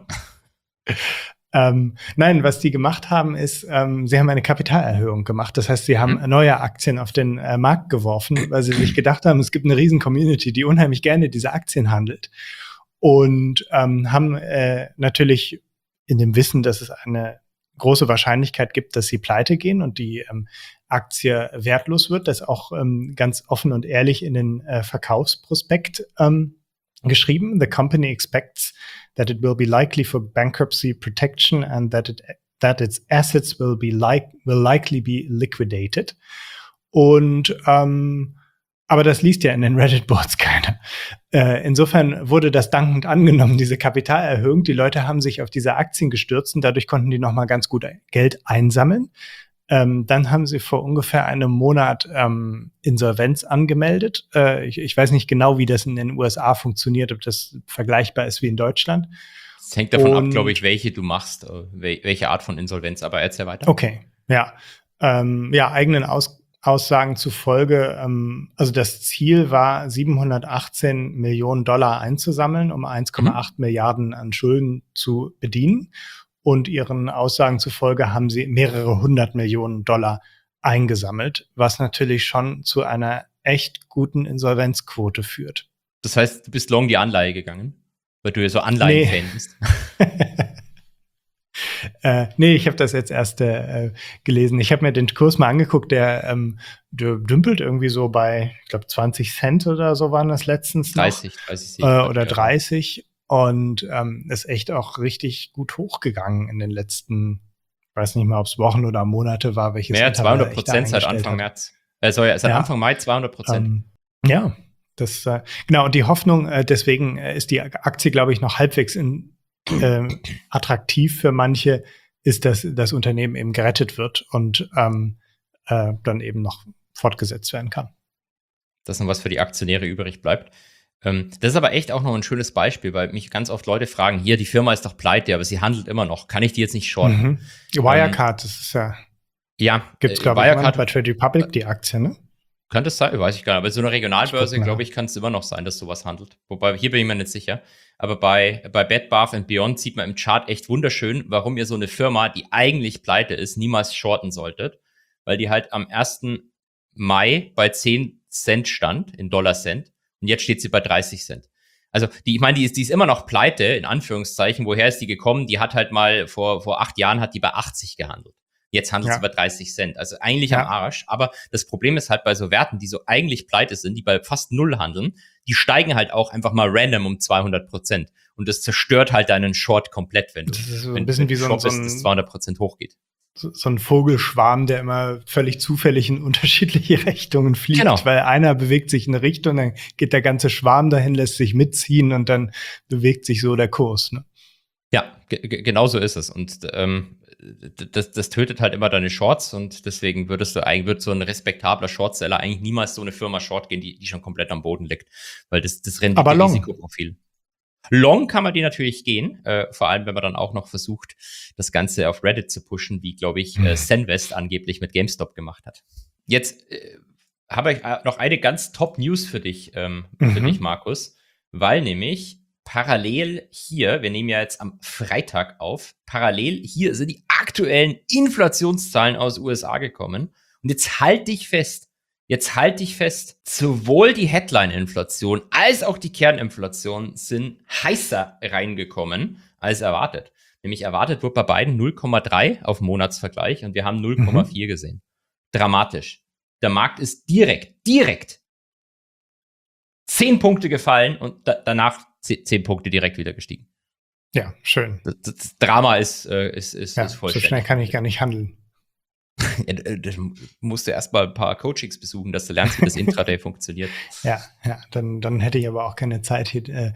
Nein, was die gemacht haben, ist, sie haben eine Kapitalerhöhung gemacht. Das heißt, sie haben neue Aktien auf den Markt geworfen, weil sie sich gedacht haben, es gibt eine riesen Community, die unheimlich gerne diese Aktien handelt. Und haben natürlich in dem Wissen, dass es eine große Wahrscheinlichkeit gibt, dass sie pleite gehen und die Aktie wertlos wird, das auch ganz offen und ehrlich in den Verkaufsprospekt geschrieben. The company expects that it will be likely for bankruptcy protection and that its assets will likely be liquidated. Und aber das liest ja in den Reddit-Boards keiner. Insofern wurde das dankend angenommen, diese Kapitalerhöhung. Die Leute haben sich auf diese Aktien gestürzt und dadurch konnten die nochmal ganz gut Geld einsammeln. Dann haben sie vor ungefähr einem Monat Insolvenz angemeldet. Ich weiß nicht genau, wie das in den USA funktioniert, ob das vergleichbar ist wie in Deutschland. Es hängt davon ab, glaube ich, welche du machst, welche Art von Insolvenz, aber erzähl weiter. Okay, ja. Eigenen Aussagen zufolge, also das Ziel war, 718 Millionen Dollar einzusammeln, um 1,8 Milliarden an Schulden zu bedienen. Und ihren Aussagen zufolge haben sie mehrere 100 Millionen Dollar eingesammelt, was natürlich schon zu einer echt guten Insolvenzquote führt. Das heißt, du bist long die Anleihe gegangen, weil du ja so Anleihen-Fan bist. Nee, ich habe das jetzt erst gelesen. Ich habe mir den Kurs mal angeguckt, der dümpelt irgendwie so bei, ich glaube, 20 Cent oder so waren das letztens noch. 30 oder 30. Und ist echt auch richtig gut hochgegangen in den letzten, ich weiß nicht mal, ob es Wochen oder Monate war, welches mehr 200% seit Anfang März. Seit Anfang Mai 200%. Ja, das genau. Und die Hoffnung, deswegen ist die Aktie, glaube ich, noch halbwegs attraktiv für manche, ist, dass das Unternehmen eben gerettet wird und dann eben noch fortgesetzt werden kann. Dass noch was für die Aktionäre übrig bleibt. Das ist aber echt auch noch ein schönes Beispiel, weil mich ganz oft Leute fragen, hier, die Firma ist doch pleite, aber sie handelt immer noch. Kann ich die jetzt nicht shorten? Wirecard, das ist gibt's, glaube ich, bei Trade Republic die Aktie, ne? Könnte es sein, weiß ich gar nicht. Aber so eine Regionalbörse, glaube ich, kann es immer noch sein, dass sowas handelt. Wobei, hier bin ich mir nicht sicher. Aber bei Bed Bath & Beyond sieht man im Chart echt wunderschön, warum ihr so eine Firma, die eigentlich pleite ist, niemals shorten solltet. Weil die halt am 1. Mai bei 10 Cent stand, in Dollar-Cent. Und jetzt steht sie bei 30 Cent. Also, die ist immer noch pleite, in Anführungszeichen. Woher ist die gekommen? Die hat halt mal vor 8 Jahren hat die bei 80 gehandelt. Jetzt handelt es über 30 Cent. Also eigentlich am Arsch. Aber das Problem ist halt bei so Werten, die so eigentlich pleite sind, die bei fast null handeln, die steigen halt auch einfach mal random um 200%. Und das zerstört halt deinen Short komplett, wenn du, das ist so wenn, ein bisschen wenn wie so das 200% hochgeht. So ein Vogelschwarm, der immer völlig zufällig in unterschiedliche Richtungen fliegt, Genau. Weil einer bewegt sich in eine Richtung, dann geht der ganze Schwarm dahin, lässt sich mitziehen und dann bewegt sich so der Kurs. Ne? Ja, genau so ist es. Und das tötet halt immer deine Shorts und deswegen wird so ein respektabler Shortseller eigentlich niemals so eine Firma Short gehen, die schon komplett am Boden liegt. Weil das Rendite-Risikoprofil. Long kann man die natürlich gehen, vor allem wenn man dann auch noch versucht, das Ganze auf Reddit zu pushen, wie, glaube ich, Senvest angeblich mit GameStop gemacht hat. Jetzt habe ich noch eine ganz Top-News für dich, Markus, weil nämlich parallel hier, wir nehmen ja jetzt am Freitag auf, parallel hier sind die aktuellen Inflationszahlen aus USA gekommen. Und jetzt halt dich fest, sowohl die Headline-Inflation als auch die Kerninflation sind heißer reingekommen als erwartet. Nämlich erwartet wird bei beiden 0,3 auf Monatsvergleich und wir haben 0,4 gesehen. Dramatisch. Der Markt ist direkt 10 Punkte gefallen und danach 10 Punkte direkt wieder gestiegen. Ja, schön. Das Drama ist vollständig. So schnell kann ich gar nicht handeln. Da musst du erst mal ein paar Coachings besuchen, dass du lernst, wie das Intraday funktioniert. Ja, dann hätte ich aber auch keine Zeit, die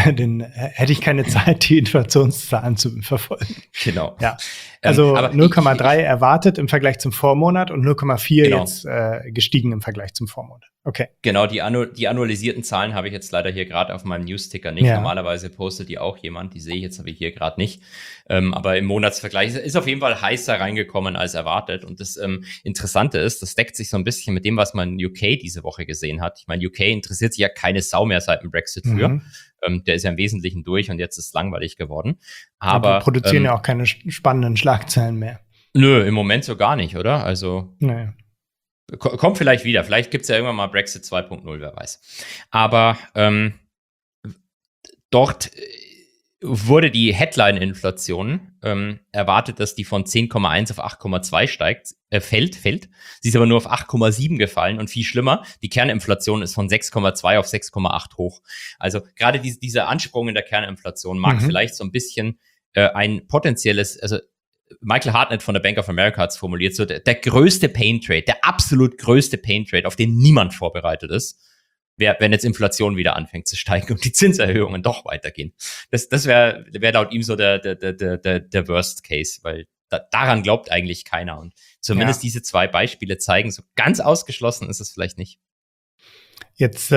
Inflationszahlen zu verfolgen. Genau. Ja. Also 0,3 erwartet im Vergleich zum Vormonat und 0,4 jetzt gestiegen im Vergleich zum Vormonat. Okay. Genau, die annualisierten Zahlen habe ich jetzt leider hier gerade auf meinem Newsticker nicht. Normalerweise postet die auch jemand, die sehe ich jetzt aber hier gerade nicht. Aber im Monatsvergleich ist auf jeden Fall heißer reingekommen als erwartet. Und das Interessante ist, das deckt sich so ein bisschen mit dem, was man in UK diese Woche gesehen hat. Ich meine, UK interessiert sich ja keine Sau mehr seit dem Brexit für. Der ist ja im Wesentlichen durch und jetzt ist es langweilig geworden. Aber die produzieren ja auch keine spannenden Schlagzeilen mehr. Nö, im Moment so gar nicht, oder? Also nee. Kommt vielleicht wieder. Vielleicht gibt es ja irgendwann mal Brexit 2.0, wer weiß. Aber dort wurde die Headline-Inflation erwartet, dass die von 10,1 auf 8,2 fällt. Sie ist aber nur auf 8,7 gefallen und viel schlimmer, die Kerninflation ist von 6,2 auf 6,8 hoch. Also gerade dieser Ansprung in der Kerninflation mag vielleicht so ein bisschen ein potenzielles, also Michael Hartnett von der Bank of America hat es formuliert, so der größte Pain Trade, der absolut größte Pain Trade, auf den niemand vorbereitet ist, wenn jetzt Inflation wieder anfängt zu steigen und die Zinserhöhungen doch weitergehen. Das wäre laut ihm so der Worst Case, weil daran glaubt eigentlich keiner. Und zumindest diese zwei Beispiele zeigen, so ganz ausgeschlossen ist es vielleicht nicht. Jetzt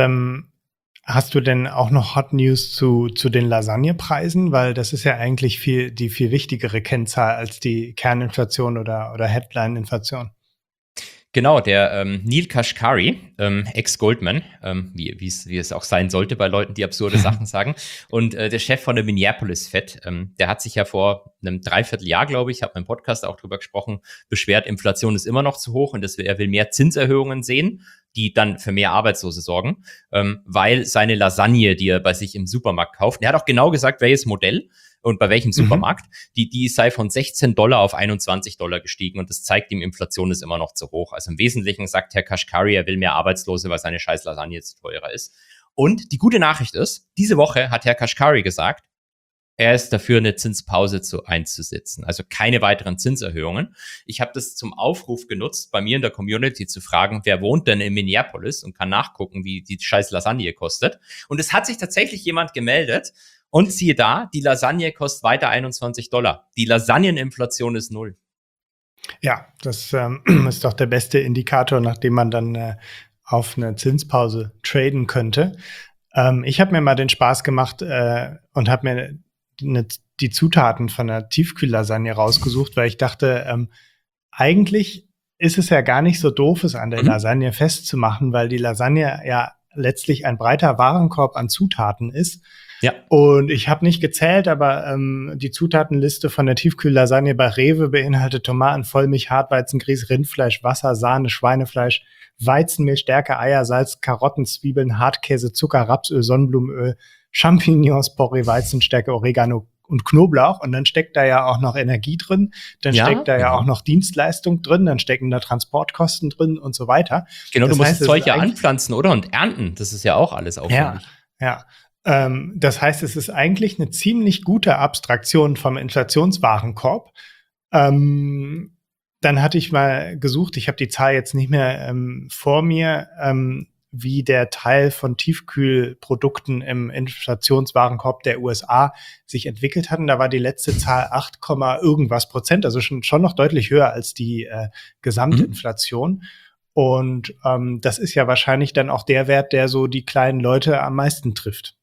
hast du denn auch noch Hot News zu den Lasagnepreisen? Weil das ist ja eigentlich die viel wichtigere Kennzahl als die Kerninflation oder Headline-Inflation. Genau, der Neil Kashkari, Ex-Goldman, wie es auch sein sollte bei Leuten, die absurde Sachen sagen, und der Chef von der Minneapolis Fed, der hat sich ja vor einem Dreivierteljahr, glaube ich, habe im Podcast auch drüber gesprochen, beschwert, Inflation ist immer noch zu hoch und er will mehr Zinserhöhungen sehen, die dann für mehr Arbeitslose sorgen, weil seine Lasagne, die er bei sich im Supermarkt kauft, er hat auch genau gesagt, welches Modell und bei welchem Supermarkt, die sei von $16 auf $21 gestiegen und das zeigt ihm, Inflation ist immer noch zu hoch. Also im Wesentlichen sagt Herr Kashkari, er will mehr Arbeitslose, weil seine scheiß Lasagne jetzt teurer ist. Und die gute Nachricht ist, diese Woche hat Herr Kashkari gesagt, er ist dafür, eine Zinspause einzusetzen. Also keine weiteren Zinserhöhungen. Ich habe das zum Aufruf genutzt, bei mir in der Community zu fragen, wer wohnt denn in Minneapolis und kann nachgucken, wie die scheiß Lasagne kostet. Und es hat sich tatsächlich jemand gemeldet. Und siehe da, die Lasagne kostet weiter $21. Die Lasagneninflation ist 0. Ja, das ist doch der beste Indikator, nachdem man dann auf eine Zinspause traden könnte. Ich habe mir mal den Spaß gemacht und habe mir die Zutaten von der Tiefkühllasagne rausgesucht, weil ich dachte, eigentlich ist es ja gar nicht so doof, es an der Lasagne festzumachen, weil die Lasagne ja letztlich ein breiter Warenkorb an Zutaten ist. Ja. Und ich habe nicht gezählt, aber die Zutatenliste von der Tiefkühllasagne bei Rewe beinhaltet Tomaten, Vollmilch, Hartweizengrieß, Rindfleisch, Wasser, Sahne, Schweinefleisch, Weizenmehl, Stärke, Eier, Salz, Karotten, Zwiebeln, Hartkäse, Zucker, Rapsöl, Sonnenblumenöl, Champignons, Porree, Weizenstärke, Oregano und Knoblauch und dann steckt da ja auch noch Energie drin, dann steckt da ja auch noch Dienstleistung drin, dann stecken da Transportkosten drin und so weiter. Genau, du musst das Zeug ja anpflanzen, oder? Und ernten, das ist ja auch alles aufwendig. Ja. Das heißt, es ist eigentlich eine ziemlich gute Abstraktion vom Inflationswarenkorb. Dann hatte ich mal gesucht, ich habe die Zahl jetzt nicht mehr vor mir, wie der Teil von Tiefkühlprodukten im Inflationswarenkorb der USA sich entwickelt hat. Und da war die letzte Zahl 8, irgendwas Prozent, also schon noch deutlich höher als die Gesamtinflation. Und das ist ja wahrscheinlich dann auch der Wert, der so die kleinen Leute am meisten trifft.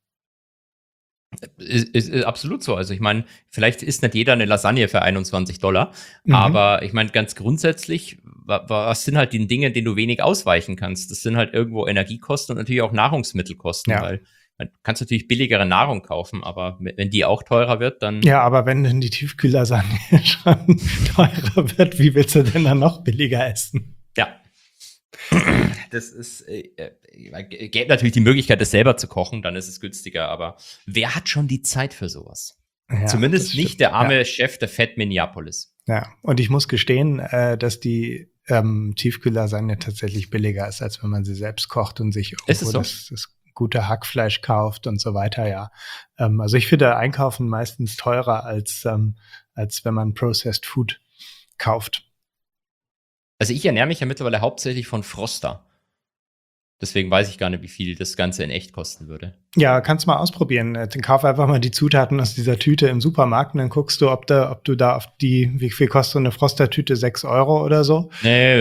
Ist absolut so. Also ich meine, vielleicht isst nicht jeder eine Lasagne für $21, aber ich meine, ganz grundsätzlich, was sind halt die Dinge, denen du wenig ausweichen kannst? Das sind halt irgendwo Energiekosten und natürlich auch Nahrungsmittelkosten, weil man kannst natürlich billigere Nahrung kaufen, aber wenn die auch teurer wird, dann... Ja, aber wenn dann die Tiefkühllasagne schon teurer wird, wie willst du denn dann noch billiger essen? Ja. Das ist, gäbe natürlich die Möglichkeit, das selber zu kochen, dann ist es günstiger, aber wer hat schon die Zeit für sowas? Ja, zumindest nicht der arme Chef der Fed Minneapolis. Ja, und ich muss gestehen, dass die Tiefkühllasagne tatsächlich billiger ist, als wenn man sie selbst kocht und sich irgendwo das gute Hackfleisch kauft und so weiter, ja. Also ich finde Einkaufen meistens teurer, als wenn man Processed Food kauft. Also ich ernähre mich ja mittlerweile hauptsächlich von Froster. Deswegen weiß ich gar nicht, wie viel das Ganze in echt kosten würde. Ja, kannst du mal ausprobieren. Dann kauf einfach mal die Zutaten aus dieser Tüte im Supermarkt und dann guckst du, ob du da auf wie viel kostet so eine Froster-Tüte? 6 € oder so? Nee,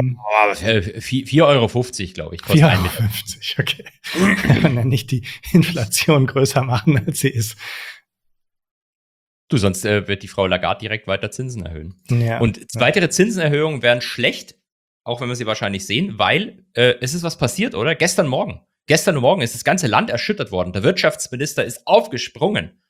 4,50 €, glaube ich. 4,50 €, okay. Kann man ja nicht die Inflation größer machen, als sie ist. Du, sonst wird die Frau Lagarde direkt weiter Zinsen erhöhen. Ja, und weitere Zinsenerhöhungen wären schlecht, auch wenn wir sie wahrscheinlich sehen, weil es ist was passiert, oder? Gestern Morgen ist das ganze Land erschüttert worden. Der Wirtschaftsminister ist aufgesprungen.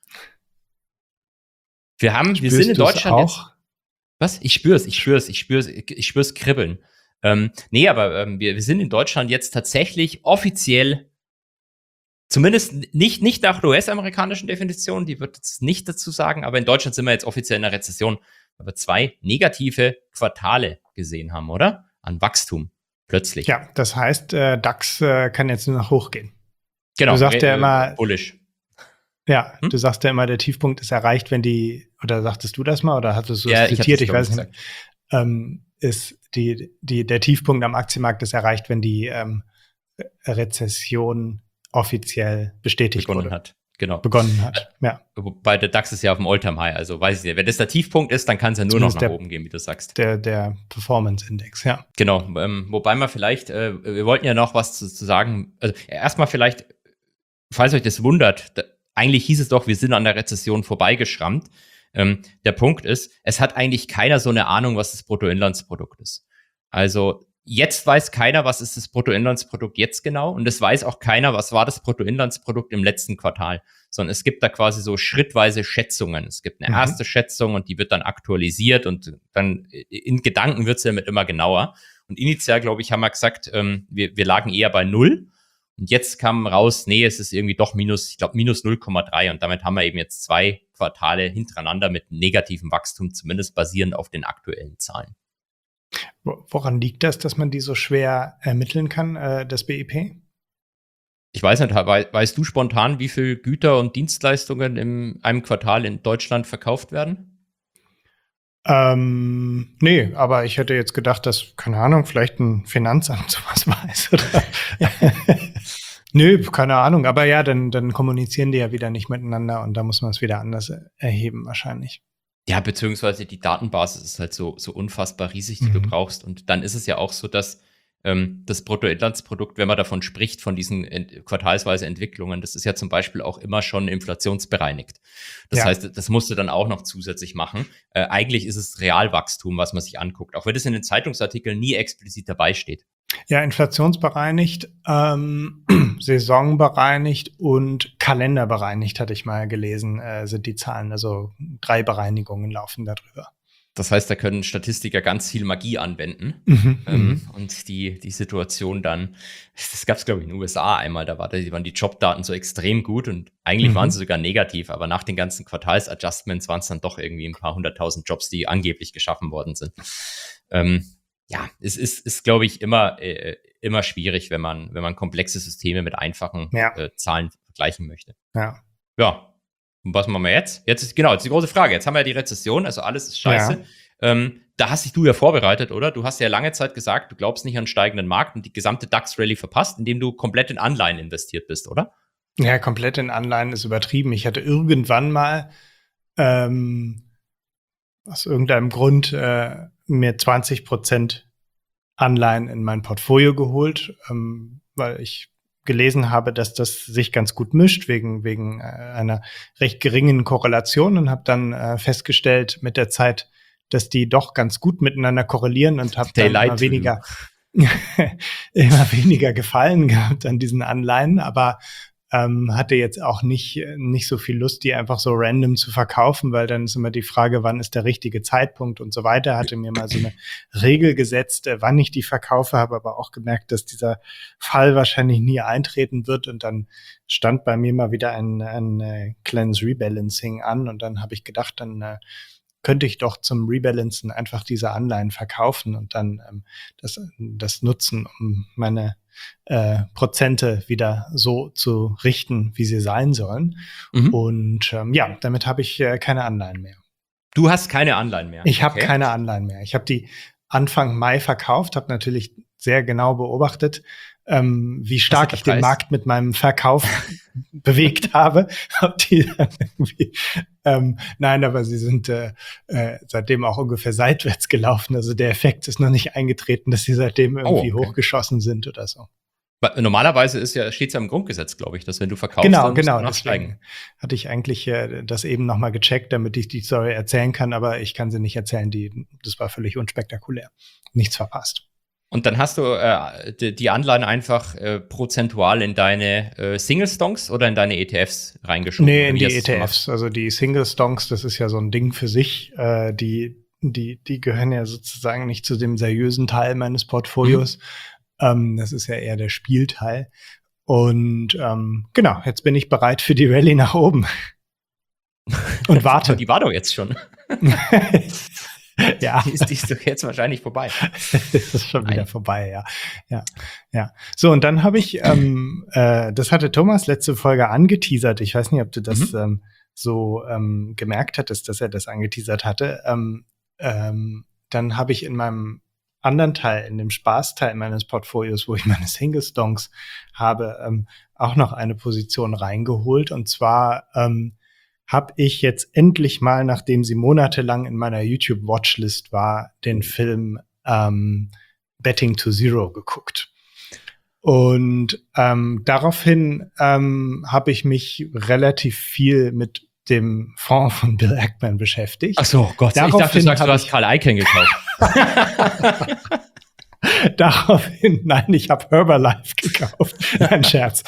Wir sind in Deutschland jetzt. Was? Ich spür's kribbeln. Wir sind in Deutschland jetzt tatsächlich offiziell, zumindest nicht nach der US-amerikanischen Definition, die wird jetzt nicht dazu sagen, aber in Deutschland sind wir jetzt offiziell in einer Rezession, weil wir 2 negative Quartale gesehen haben, oder? An Wachstum, plötzlich. Ja, das heißt, DAX kann jetzt nur noch hochgehen. Genau, du sagst ja immer, bullish. Ja, du sagst ja immer, der Tiefpunkt ist erreicht, oder sagtest du das mal, oder hattest du es zitiert, ich weiß nicht, ist der Tiefpunkt am Aktienmarkt ist erreicht, wenn die Rezession offiziell begonnen hat. Ja. Wobei der DAX ist ja auf dem All-Time-High, also weiß ich nicht. Wenn das der Tiefpunkt ist, dann kann es ja nur noch nach oben gehen, wie du sagst. Der Performance-Index, ja. Genau, wobei man vielleicht, wir wollten ja noch was zu sagen, also erstmal vielleicht, falls euch das wundert, eigentlich hieß es doch, wir sind an der Rezession vorbeigeschrammt. Der Punkt ist, es hat eigentlich keiner so eine Ahnung, was das Bruttoinlandsprodukt ist. Also jetzt weiß keiner, was ist das Bruttoinlandsprodukt jetzt genau, und es weiß auch keiner, was war das Bruttoinlandsprodukt im letzten Quartal, sondern es gibt da quasi so schrittweise Schätzungen. Es gibt eine erste Schätzung und die wird dann aktualisiert und dann in Gedanken wird es ja immer genauer. Und initial, glaube ich, haben wir gesagt, wir lagen eher bei 0 und jetzt kam raus, nee, es ist irgendwie doch minus 0,3 und damit haben wir eben jetzt 2 Quartale hintereinander mit negativem Wachstum, zumindest basierend auf den aktuellen Zahlen. Woran liegt das, dass man die so schwer ermitteln kann, das BIP? Ich weiß nicht, weißt du spontan, wie viel Güter und Dienstleistungen in einem Quartal in Deutschland verkauft werden? Nee, aber ich hätte jetzt gedacht, dass, keine Ahnung, vielleicht ein Finanzamt sowas weiß. Oder? Nö, keine Ahnung. Aber ja, dann kommunizieren die ja wieder nicht miteinander und da muss man es wieder anders erheben wahrscheinlich. Ja, beziehungsweise die Datenbasis ist halt so unfassbar riesig, die du brauchst. Und dann ist es ja auch so, dass das Bruttoinlandsprodukt, wenn man davon spricht, von diesen quartalsweise Entwicklungen, das ist ja zum Beispiel auch immer schon inflationsbereinigt. Das heißt, das musst du dann auch noch zusätzlich machen. Eigentlich ist es Realwachstum, was man sich anguckt, auch wenn das in den Zeitungsartikeln nie explizit dabei steht. Ja, inflationsbereinigt, saisonbereinigt und kalenderbereinigt, hatte ich mal gelesen, sind die Zahlen. Also 3 Bereinigungen laufen darüber. Das heißt, da können Statistiker ganz viel Magie anwenden und die Situation dann, das gab es, glaube ich, in den USA einmal, waren die Jobdaten so extrem gut und eigentlich waren sie sogar negativ, aber nach den ganzen Quartalsadjustments waren es dann doch irgendwie ein paar 100.000 Jobs, die angeblich geschaffen worden sind. Es ist, glaube ich, immer schwierig, wenn man komplexe Systeme mit einfachen Zahlen vergleichen möchte. Ja. Und was machen wir jetzt? Jetzt ist die große Frage. Jetzt haben wir ja die Rezession, also alles ist scheiße. Ja. Da hast dich du ja vorbereitet, oder? Du hast ja lange Zeit gesagt, du glaubst nicht an einen steigenden Markt und die gesamte DAX-Rallye verpasst, indem du komplett in Anleihen investiert bist, oder? Ja, komplett in Anleihen ist übertrieben. Ich hatte irgendwann mal aus irgendeinem Grund mir 20% Anleihen in mein Portfolio geholt, weil ich gelesen habe, dass das sich ganz gut mischt wegen einer recht geringen Korrelation und habe dann festgestellt mit der Zeit, dass die doch ganz gut miteinander korrelieren und habe dann immer weniger Gefallen gehabt an diesen Anleihen, aber hatte jetzt auch nicht so viel Lust, die einfach so random zu verkaufen, weil dann ist immer die Frage, wann ist der richtige Zeitpunkt und so weiter. Hatte mir mal so eine Regel gesetzt, wann ich die verkaufe, habe aber auch gemerkt, dass dieser Fall wahrscheinlich nie eintreten wird und dann stand bei mir mal wieder ein kleines Rebalancing an und dann habe ich gedacht, dann könnte ich doch zum Rebalancen einfach diese Anleihen verkaufen und dann das nutzen, um meine Prozente wieder so zu richten, wie sie sein sollen. Und damit habe ich keine Anleihen mehr. Du hast keine Anleihen mehr? Ich habe keine Anleihen mehr. Ich habe die Anfang Mai verkauft, habe natürlich sehr genau beobachtet, wie stark ich den Markt mit meinem Verkauf bewegt habe. Hab die dann irgendwie, nein, aber sie sind seitdem auch ungefähr seitwärts gelaufen. Also der Effekt ist noch nicht eingetreten, dass sie seitdem irgendwie hochgeschossen sind oder so. Normalerweise steht es ja im Grundgesetz, glaube ich, dass wenn du verkaufst, dann musst du nachsteigen. Hatte ich eigentlich das eben nochmal gecheckt, damit ich die Story erzählen kann, aber ich kann sie nicht erzählen. Das war völlig unspektakulär. Nichts verpasst. Und dann hast du die Anleihen einfach prozentual in deine Single-Stonks oder in deine ETFs reingeschoben? Nee, in die ETFs. Also die Single-Stonks, das ist ja so ein Ding für sich. Die gehören ja sozusagen nicht zu dem seriösen Teil meines Portfolios. Das ist ja eher der Spielteil. Und genau, jetzt bin ich bereit für die Rallye nach oben. Und warte. Die war doch jetzt schon. Ja. Die ist doch jetzt wahrscheinlich vorbei. Das ist schon wieder vorbei, ja. So, und dann habe ich, das hatte Thomas letzte Folge angeteasert. Ich weiß nicht, ob du das so gemerkt hattest, dass er das angeteasert hatte. Dann habe ich in meinem anderen Teil, in dem Spaßteil meines Portfolios, wo ich meine Single-Stonks habe, auch noch eine Position reingeholt. Und zwar habe ich jetzt endlich mal, nachdem sie monatelang in meiner YouTube-Watchlist war, den Film Betting to Zero geguckt. Und daraufhin habe ich mich relativ viel mit dem Fonds von Bill Ackman beschäftigt. Ach so, Gott, ich dachte, du hast Carl Icahn gekauft. Daraufhin, nein, ich habe Herbalife gekauft. Ein Scherz.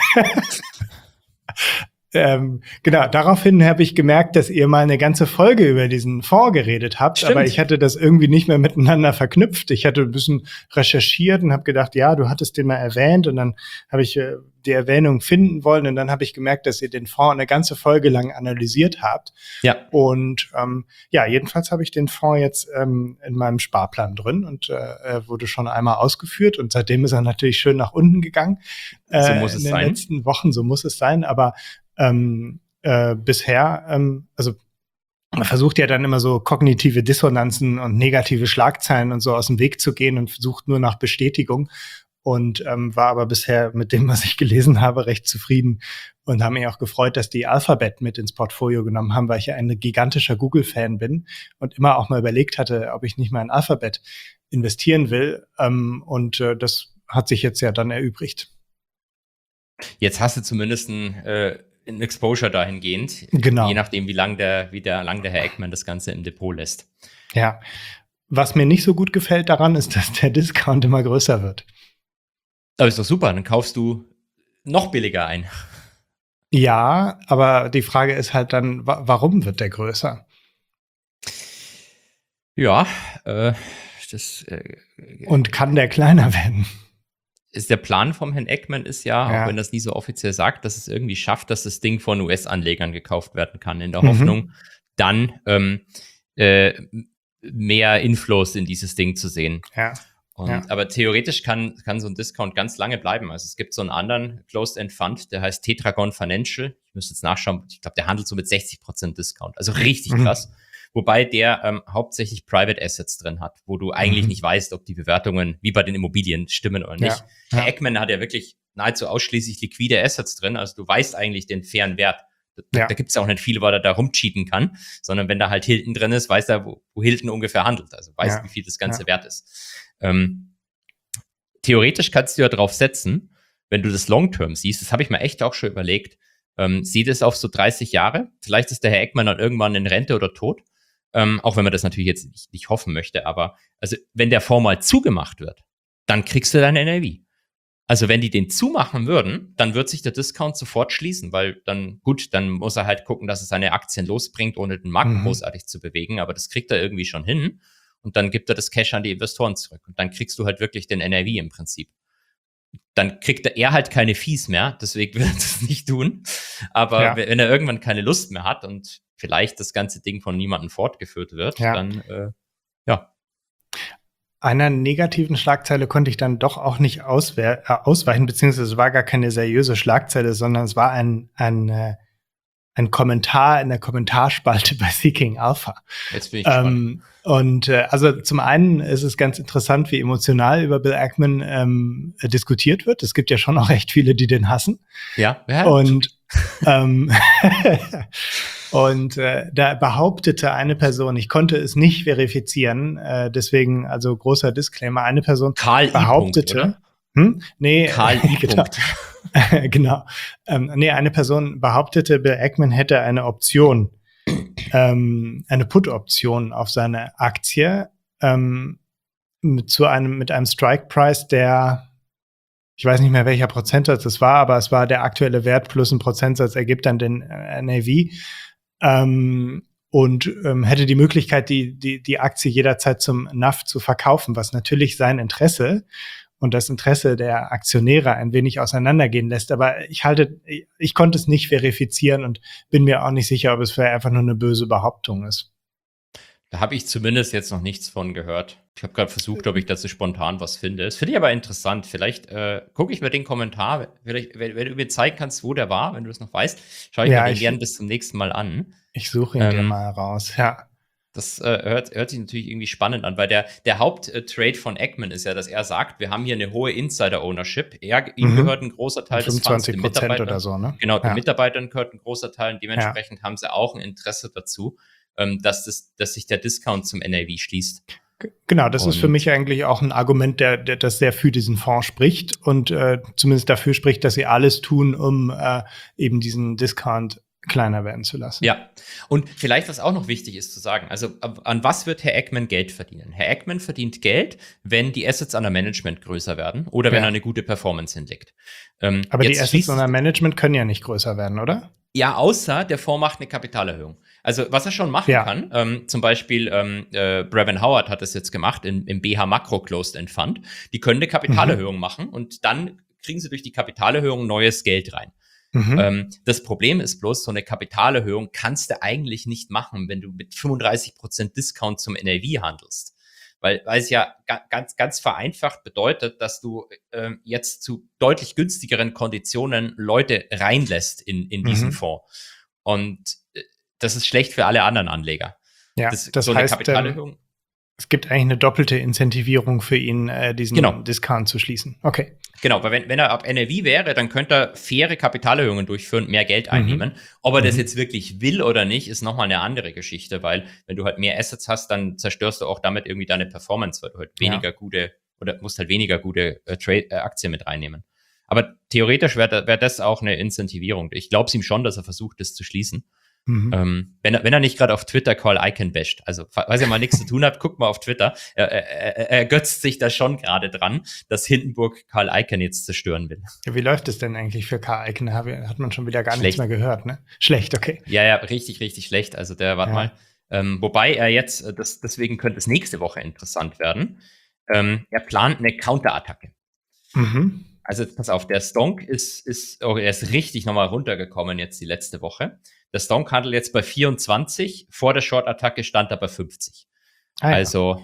Genau, daraufhin habe ich gemerkt, dass ihr mal eine ganze Folge über diesen Fonds geredet habt, Stimmt. Aber ich hatte das irgendwie nicht mehr miteinander verknüpft. Ich hatte ein bisschen recherchiert und habe gedacht, ja, du hattest den mal erwähnt und dann habe ich die Erwähnung finden wollen und dann habe ich gemerkt, dass ihr den Fonds eine ganze Folge lang analysiert habt. Ja. Und jedenfalls habe ich den Fonds jetzt in meinem Sparplan drin und er wurde schon einmal ausgeführt und seitdem ist er natürlich schön nach unten gegangen. So muss es sein. In den letzten Wochen, so muss es sein, aber bisher, also man versucht ja dann immer so kognitive Dissonanzen und negative Schlagzeilen und so aus dem Weg zu gehen und versucht nur nach Bestätigung und war aber bisher mit dem, was ich gelesen habe, recht zufrieden und habe mich auch gefreut, dass die Alphabet mit ins Portfolio genommen haben, weil ich ja ein gigantischer Google-Fan bin und immer auch mal überlegt hatte, ob ich nicht mal in Alphabet investieren will und das hat sich jetzt ja dann erübrigt. Jetzt hast du zumindest ein Exposure dahingehend, genau. Je nachdem, wie lang der Herr Eckman das Ganze im Depot lässt. Ja, was mir nicht so gut gefällt daran, ist, dass der Discount immer größer wird. Aber ist doch super, dann kaufst du noch billiger ein. Ja, aber die Frage ist halt dann, warum wird der größer? Ja, das Und kann der kleiner werden? ist der Plan vom Herrn Eckman ist ja, auch wenn das nie so offiziell sagt, dass es irgendwie schafft, dass das Ding von US-Anlegern gekauft werden kann, in der Hoffnung, dann mehr Inflows in dieses Ding zu sehen. Ja. Aber theoretisch kann so ein Discount ganz lange bleiben. Also es gibt so einen anderen Closed-End-Fund, der heißt Tetragon Financial. Ich müsste jetzt nachschauen. Ich glaube, der handelt so mit 60% Discount. Also richtig krass. Wobei der hauptsächlich Private Assets drin hat, wo du eigentlich nicht weißt, ob die Bewertungen wie bei den Immobilien stimmen oder nicht. Herr Eckman hat ja wirklich nahezu ausschließlich liquide Assets drin. Also du weißt eigentlich den fairen Wert. Da gibt es auch nicht viel, weil er da rumcheaten kann, sondern wenn da halt Hilton drin ist, weiß er, wo Hilton ungefähr handelt. Also weiß, wie viel das Ganze wert ist. Theoretisch kannst du ja drauf setzen, wenn du das Long-Term siehst, das habe ich mir echt auch schon überlegt, sieh das auf so 30 Jahre, vielleicht ist der Herr Eckman dann irgendwann in Rente oder tot, auch wenn man das natürlich jetzt nicht hoffen möchte, aber also wenn der Fonds mal zugemacht wird, dann kriegst du dein NAV. Also wenn die den zumachen würden, dann wird sich der Discount sofort schließen, weil dann muss er halt gucken, dass er seine Aktien losbringt, ohne den Markt großartig zu bewegen, aber das kriegt er irgendwie schon hin. Und dann gibt er das Cash an die Investoren zurück. Und dann kriegst du halt wirklich den NAV im Prinzip. Dann kriegt er halt keine Fees mehr, deswegen will er das nicht tun. Aber wenn er irgendwann keine Lust mehr hat und vielleicht das ganze Ding von niemandem fortgeführt wird, dann Einer negativen Schlagzeile konnte ich dann doch auch nicht ausweichen, beziehungsweise es war gar keine seriöse Schlagzeile, sondern es war ein Kommentar in der Kommentarspalte bei Seeking Alpha. Jetzt bin ich gespannt. Also zum einen ist es ganz interessant, wie emotional über Bill Ackman diskutiert wird. Es gibt ja schon auch recht viele, die den hassen. Ja. Und da behauptete eine Person, ich konnte es nicht verifizieren, deswegen also großer Disclaimer, eine Person Karl behauptete, Nee, Karl I. Genau. Eine Person behauptete, Bill Ackman hätte eine Option, eine Put-Option auf seine Aktie mit einem Strike-Price, der, ich weiß nicht mehr, welcher Prozentsatz es war, aber es war der aktuelle Wert plus ein Prozentsatz ergibt dann den NAV. Hätte die Möglichkeit, die Aktie jederzeit zum NAV zu verkaufen, was natürlich sein Interesse und das Interesse der Aktionäre ein wenig auseinandergehen lässt. Aber ich konnte es nicht verifizieren und bin mir auch nicht sicher, ob es vielleicht einfach nur eine böse Behauptung ist. Da habe ich zumindest jetzt noch nichts von gehört. Ich habe gerade versucht, ob ich dazu spontan was finde. Das finde ich aber interessant. Vielleicht gucke ich mir den Kommentar, wenn du mir zeigen kannst, wo der war, wenn du das noch weißt, schaue ich mir den gerne bis zum nächsten Mal an. Ich suche ihn dir mal raus, ja. Das hört sich natürlich irgendwie spannend an, weil der Haupttrade von Eckman ist ja, dass er sagt, wir haben hier eine hohe Insider-Ownership. Ihm gehört ein großer Teil des Funds, 25% oder so, ne? Genau, den Mitarbeitern gehört ein großer Teil und dementsprechend haben sie auch ein Interesse dazu, dass sich der Discount zum NAV schließt. Genau, das ist für mich eigentlich auch ein Argument, das sehr für diesen Fonds spricht und zumindest dafür spricht, dass sie alles tun, um eben diesen Discount kleiner werden zu lassen. Ja, und vielleicht, was auch noch wichtig ist zu sagen, also an was wird Herr Eckman Geld verdienen? Herr Eckman verdient Geld, wenn die Assets under Management größer werden oder wenn er eine gute Performance hinlegt. Aber die Assets under Management können ja nicht größer werden, oder? Ja, außer der Fonds macht eine Kapitalerhöhung. Also was er schon machen kann, zum Beispiel Brevin Howard hat das jetzt gemacht im BH Macro Closed End Fund, die können eine Kapitalerhöhung machen und dann kriegen sie durch die Kapitalerhöhung neues Geld rein. Das Problem ist bloß, so eine Kapitalerhöhung kannst du eigentlich nicht machen, wenn du mit 35% Discount zum NAV handelst. Weil es ja ganz, ganz vereinfacht bedeutet, dass du jetzt zu deutlich günstigeren Konditionen Leute reinlässt in diesen Fonds. Und das ist schlecht für alle anderen Anleger. Ja, das so heißt, eine Kapitalerhöhung. Es gibt eigentlich eine doppelte Incentivierung für ihn, diesen Discount zu schließen. Okay. Genau, weil wenn er ab NAV wäre, dann könnte er faire Kapitalerhöhungen durchführen, mehr Geld einnehmen. Ob er das jetzt wirklich will oder nicht, ist nochmal eine andere Geschichte, weil wenn du halt mehr Assets hast, dann zerstörst du auch damit irgendwie deine Performance, weil du halt musst halt weniger gute Aktien mit reinnehmen. Aber theoretisch wäre das auch eine Incentivierung. Ich glaube es ihm schon, dass er versucht, das zu schließen. Wenn er nicht gerade auf Twitter Carl Icahn basht. Also, falls ihr mal nichts zu tun habt, guckt mal auf Twitter. Er götzt sich da schon gerade dran, dass Hindenburg Carl Icahn jetzt zerstören will. Ja, wie läuft es denn eigentlich für Carl Icahn? Hat man schon wieder gar nichts mehr gehört, ne? Schlecht, okay. Ja, richtig, richtig schlecht. Also, warte mal. Wobei er jetzt, deswegen könnte es nächste Woche interessant werden, er plant eine Counterattacke. Mhm. Also pass auf, der Stonk er ist richtig nochmal runtergekommen jetzt die letzte Woche. Der Stonk handelt jetzt bei 24, vor der Short-Attacke stand er bei 50. Also,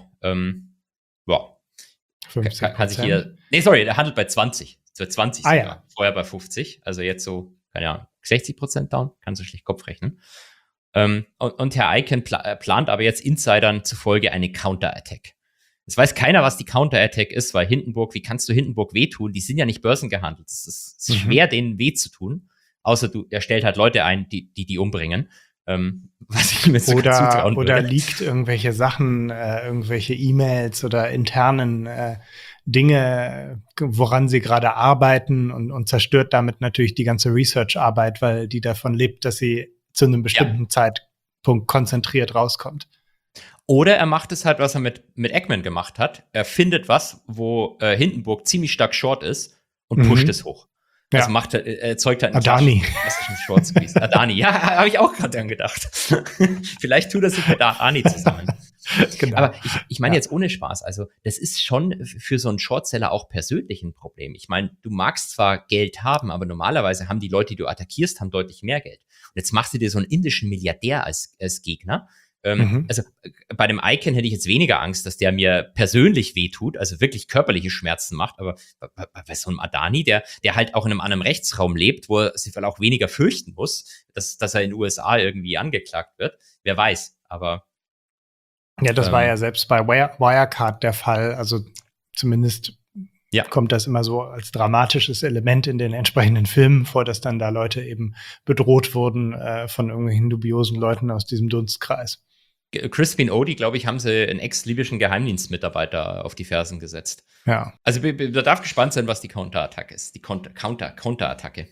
ja. 50%. Kann sich hier, der handelt bei 20. Bei 20 sogar. Ja. Vorher bei 50. Also jetzt so, keine Ahnung, 60% down. Kannst du schlecht Kopf rechnen. Und Herr Icahn plant aber jetzt Insidern zufolge eine Counter-Attack. Es weiß keiner, was die Counter-Attack ist, weil Hindenburg, wie kannst du Hindenburg wehtun? Die sind ja nicht börsengehandelt. Es ist schwer, denen weh zu tun. Außer er stellt halt Leute ein, die umbringen. Was ich mir sogar zutrauen würde. Oder liegt irgendwelche Sachen, irgendwelche E-Mails oder internen Dinge, woran sie gerade arbeiten und zerstört damit natürlich die ganze Research-Arbeit, weil die davon lebt, dass sie zu einem bestimmten Zeitpunkt konzentriert rauskommt. Oder er macht es halt, was er mit Eggman gemacht hat. Er findet was, wo Hindenburg ziemlich stark short ist und pusht es hoch. Ja. Also erzeugt halt einen Adani. klassischen Short Squeeze. Adani, ja, habe ich auch gerade dran gedacht. Vielleicht tut er sich mit Adani zusammen. Genau. Aber ich meine jetzt ohne Spaß, also das ist schon für so einen Shortseller auch persönlich ein Problem. Ich meine, du magst zwar Geld haben, aber normalerweise haben die Leute, die du attackierst, haben deutlich mehr Geld. Und jetzt machst du dir so einen indischen Milliardär als Gegner. Also bei dem Icahn hätte ich jetzt weniger Angst, dass der mir persönlich wehtut, also wirklich körperliche Schmerzen macht, aber bei so einem Adani, der halt auch in einem anderen Rechtsraum lebt, wo er sich vielleicht auch weniger fürchten muss, dass er in den USA irgendwie angeklagt wird, wer weiß, aber ja, das war ja selbst bei Wirecard der Fall, also zumindest kommt das immer so als dramatisches Element in den entsprechenden Filmen vor, dass dann da Leute eben bedroht wurden von irgendwelchen dubiosen Leuten aus diesem Dunstkreis. Crispin Odey, glaube ich, haben sie einen ex-libyschen Geheimdienstmitarbeiter auf die Fersen gesetzt. Ja. Also da darf gespannt sein, was die Counterattacke ist. Die Counterattacke.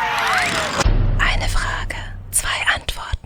Eine Frage, 2 Antworten.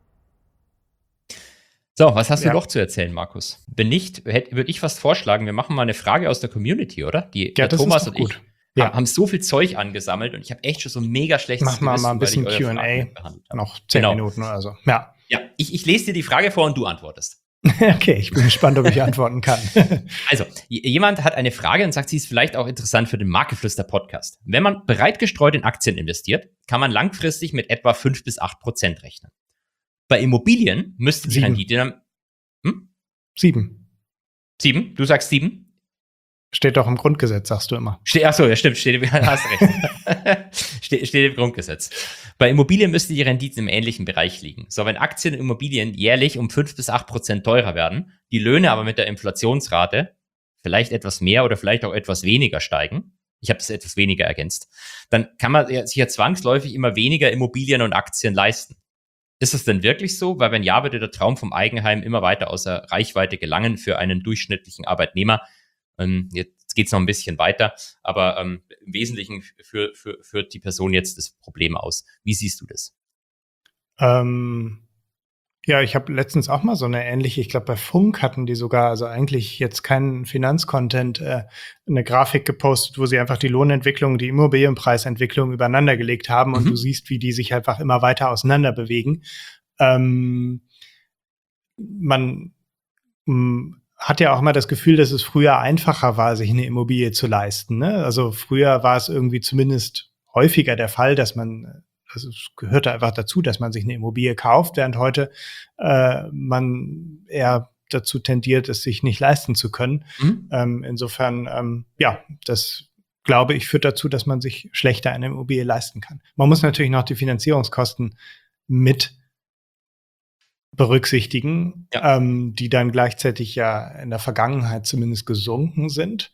So, was hast du noch zu erzählen, Markus? Wenn nicht, würde ich fast vorschlagen, wir machen mal eine Frage aus der Community, oder? Der Thomas und ich haben so viel Zeug angesammelt und ich habe echt schon so mega schlechtes Gewissen. Mach mal ein bisschen Q&A, noch 10 Minuten oder so. Ja, ich lese dir die Frage vor und du antwortest. Okay, ich bin gespannt, ob ich antworten kann. Also, jemand hat eine Frage und sagt, sie ist vielleicht auch interessant für den Marktgeflüster-Podcast. Wenn man breit gestreut in Aktien investiert, kann man langfristig mit etwa 5-8% rechnen. Bei Immobilien müsste die Rendite dann 7. 7? Du sagst 7? Steht doch im Grundgesetz, sagst du immer. Achso, ja stimmt, hast recht. steht im Grundgesetz. Bei Immobilien müsste die Rendite im ähnlichen Bereich liegen. So, wenn Aktien und Immobilien jährlich um 5-8% teurer werden, die Löhne aber mit der Inflationsrate vielleicht etwas mehr oder vielleicht auch etwas weniger steigen, ich habe das etwas weniger ergänzt, dann kann man sich ja zwangsläufig immer weniger Immobilien und Aktien leisten. Ist es denn wirklich so? Weil wenn ja, würde der Traum vom Eigenheim immer weiter außer Reichweite gelangen für einen durchschnittlichen Arbeitnehmer. Jetzt geht's noch ein bisschen weiter, aber im Wesentlichen führt die Person jetzt das Problem aus. Wie siehst du das? Ja, ich habe letztens auch mal so eine ähnliche, ich glaube bei Funk hatten die sogar, also eigentlich jetzt keinen Finanzcontent, eine Grafik gepostet, wo sie einfach die Lohnentwicklung, die Immobilienpreisentwicklung übereinander gelegt haben und du siehst, wie die sich einfach immer weiter auseinander bewegen. Man hat ja auch mal das Gefühl, dass es früher einfacher war, sich eine Immobilie zu leisten. Ne? Also früher war es irgendwie zumindest häufiger der Fall, dass also es gehörte einfach dazu, dass man sich eine Immobilie kauft, während heute man eher dazu tendiert, es sich nicht leisten zu können. Insofern, das glaube ich, führt dazu, dass man sich schlechter eine Immobilie leisten kann. Man muss natürlich noch die Finanzierungskosten mit berücksichtigen, die dann gleichzeitig ja in der Vergangenheit zumindest gesunken sind.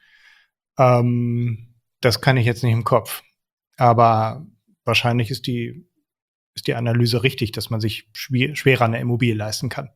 Das kann ich jetzt nicht im Kopf. Aber wahrscheinlich ist die Analyse richtig, dass man sich schwerer eine Immobilie leisten kann.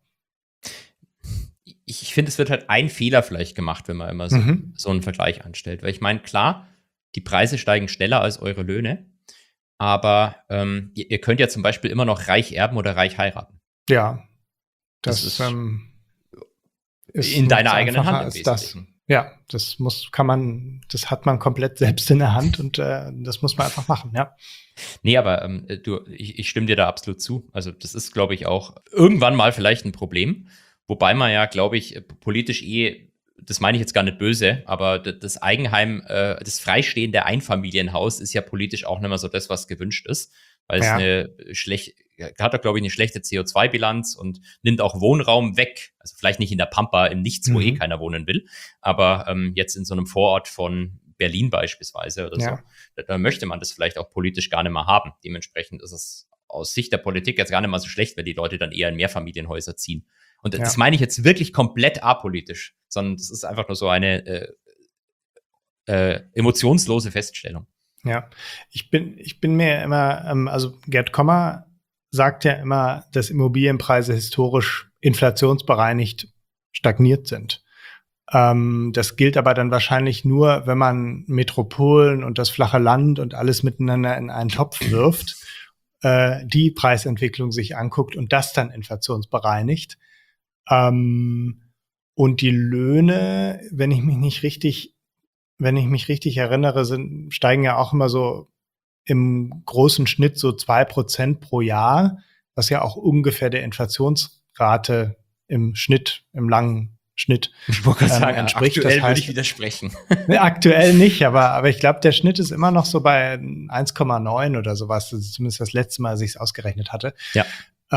Ich finde, es wird halt ein Fehler vielleicht gemacht, wenn man immer so einen Vergleich anstellt. Weil ich meine, klar, die Preise steigen schneller als eure Löhne, aber ihr könnt ja zum Beispiel immer noch reich erben oder reich heiraten. Ja, das ist in deiner eigenen Hand im Wesentlichen. Ja, das hat man komplett selbst in der Hand und das muss man einfach machen, ja. Nee, aber ich stimme dir da absolut zu. Also das ist, glaube ich, auch irgendwann mal vielleicht ein Problem. Wobei man ja, glaube ich, politisch das meine ich jetzt gar nicht böse, aber das Eigenheim, das freistehende Einfamilienhaus ist ja politisch auch nicht mehr so das, was gewünscht ist, weil es hat doch, glaube ich, eine schlechte CO2-Bilanz und nimmt auch Wohnraum weg. Also vielleicht nicht in der Pampa, im Nichts, wo keiner wohnen will, aber jetzt in so einem Vorort von Berlin beispielsweise oder so, da möchte man das vielleicht auch politisch gar nicht mehr haben. Dementsprechend ist es aus Sicht der Politik jetzt gar nicht mal so schlecht, wenn die Leute dann eher in Mehrfamilienhäuser ziehen. Und das meine ich jetzt wirklich komplett apolitisch, sondern das ist einfach nur so eine emotionslose Feststellung. Ja, ich bin mir immer, also Gerd Kommer sagt ja immer, dass Immobilienpreise historisch inflationsbereinigt stagniert sind. Das gilt aber dann wahrscheinlich nur, wenn man Metropolen und das flache Land und alles miteinander in einen Topf wirft, die Preisentwicklung sich anguckt und das dann inflationsbereinigt. Und die Löhne, wenn ich mich richtig erinnere, steigen ja auch immer so im großen Schnitt so 2% pro Jahr, was ja auch ungefähr der Inflationsrate im langen Schnitt ich wollte gerade sagen, entspricht. Aktuell würde ich widersprechen. Aktuell nicht, aber ich glaube, der Schnitt ist immer noch so bei 1,9 oder sowas. Das ist zumindest das letzte Mal, als ich es ausgerechnet hatte. Ja.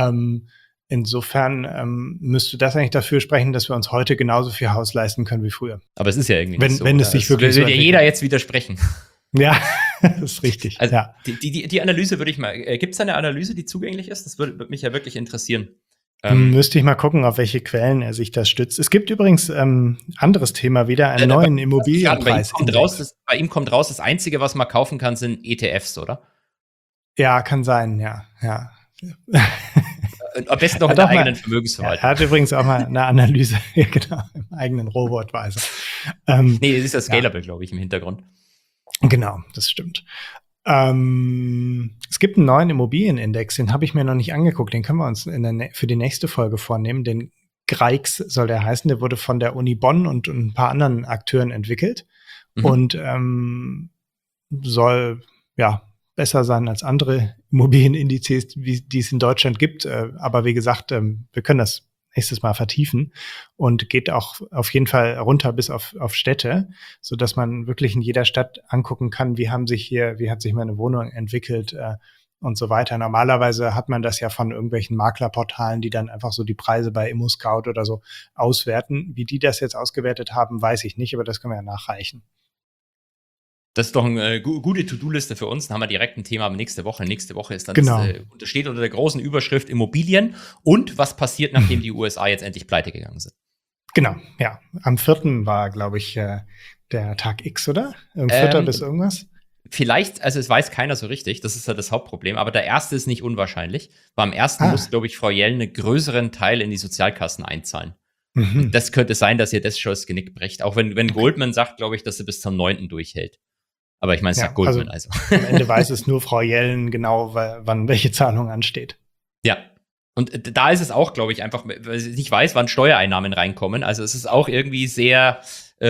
Insofern müsste das eigentlich dafür sprechen, dass wir uns heute genauso viel Haus leisten können wie früher. Aber es ist ja irgendwie nicht so. Wenn es sich wirklich so will ja jeder jetzt widersprechen. Ja, das ist richtig. Also ja. Die Analyse würde ich mal, gibt es eine Analyse, die zugänglich ist? Das würde mich ja wirklich interessieren. Müsste ich mal gucken, auf welche Quellen er sich das stützt. Es gibt übrigens anderes Thema wieder, einen neuen Immobilienpreis. Bei ihm kommt raus, das Einzige, was man kaufen kann, sind ETFs, oder? Ja, kann sein, ja. Am besten noch in der eigenen Vermögensverwaltung. Er hat übrigens auch mal eine Analyse, ja, genau, im eigenen Robo-Advisor. Nee, das ist ja Scalable, glaube ich, im Hintergrund. Genau, das stimmt. Es gibt einen neuen Immobilienindex, den habe ich mir noch nicht angeguckt. Den können wir uns für die nächste Folge vornehmen. Den GREIX soll der heißen. Der wurde von der Uni Bonn und ein paar anderen Akteuren entwickelt und soll besser sein als andere Immobilienindizes, die es in Deutschland gibt. Aber wie gesagt, wir können das nächstes Mal vertiefen und geht auch auf jeden Fall runter bis auf Städte, so dass man wirklich in jeder Stadt angucken kann, wie hat sich meine Wohnung entwickelt und so weiter. Normalerweise hat man das ja von irgendwelchen Maklerportalen, die dann einfach so die Preise bei ImmoScout oder so auswerten. Wie die das jetzt ausgewertet haben, weiß ich nicht, aber das können wir ja nachreichen. Das ist doch eine gute To-Do-Liste für uns. Dann haben wir direkt ein Thema nächste Woche. Nächste Woche ist dann steht unter der großen Überschrift Immobilien und was passiert, nachdem die USA jetzt endlich pleite gegangen sind. Genau, ja. Am 4. war, glaube ich, der Tag X, oder? 4. bis irgendwas? Vielleicht, also es weiß keiner so richtig, das ist ja das Hauptproblem, aber der 1. ist nicht unwahrscheinlich. Beim 1. muss, glaube ich, Frau Yellen einen größeren Teil in die Sozialkassen einzahlen. Und das könnte sein, dass ihr das schon das Genick bricht. Auch wenn Goldman sagt, glaube ich, dass sie bis zum 9. durchhält. Aber ich meine, es sagt Goldman also. Am Ende weiß es nur Frau Yellen genau, wann welche Zahlung ansteht. Ja. Und da ist es auch, glaube ich, einfach, weil sie nicht weiß, wann Steuereinnahmen reinkommen. Also es ist auch irgendwie sehr,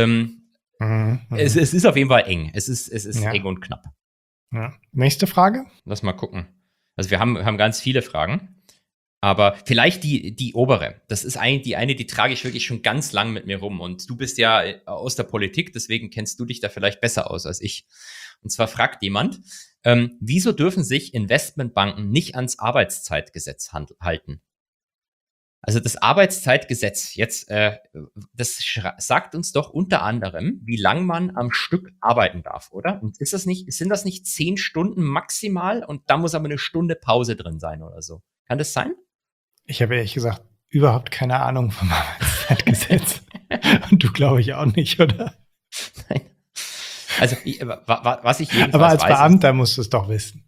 es ist auf jeden Fall eng. Es ist eng und knapp. Ja. Nächste Frage? Lass mal gucken. Also wir haben ganz viele Fragen. Aber vielleicht die obere. Das ist eigentlich die eine, die trage ich wirklich schon ganz lang mit mir rum. Und du bist ja aus der Politik, deswegen kennst du dich da vielleicht besser aus als ich. Und zwar fragt jemand, wieso dürfen sich Investmentbanken nicht ans Arbeitszeitgesetz halten? Also das Arbeitszeitgesetz jetzt, das sagt uns doch unter anderem, wie lang man am Stück arbeiten darf, oder? Und sind das nicht 10 Stunden maximal? Und da muss aber eine Stunde Pause drin sein oder so. Kann das sein? Ich habe ehrlich gesagt überhaupt keine Ahnung vom Arbeitszeitgesetz. Und du, glaube ich, auch nicht, oder? Nein. Also, was ich jedenfalls aber als weiß, Beamter musst du es doch wissen.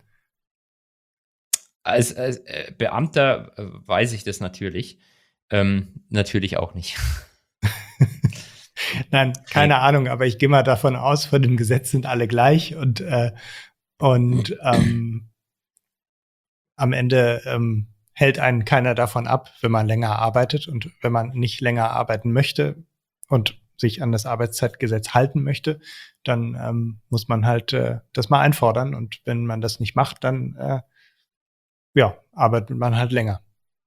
Als Beamter weiß ich das natürlich. Natürlich auch nicht. Nein, keine Ahnung, aber ich gehe mal davon aus, vor dem Gesetz sind alle gleich und am Ende hält einen keiner davon ab, wenn man länger arbeitet und wenn man nicht länger arbeiten möchte und sich an das Arbeitszeitgesetz halten möchte, dann muss man halt das mal einfordern. Und wenn man das nicht macht, dann arbeitet man halt länger.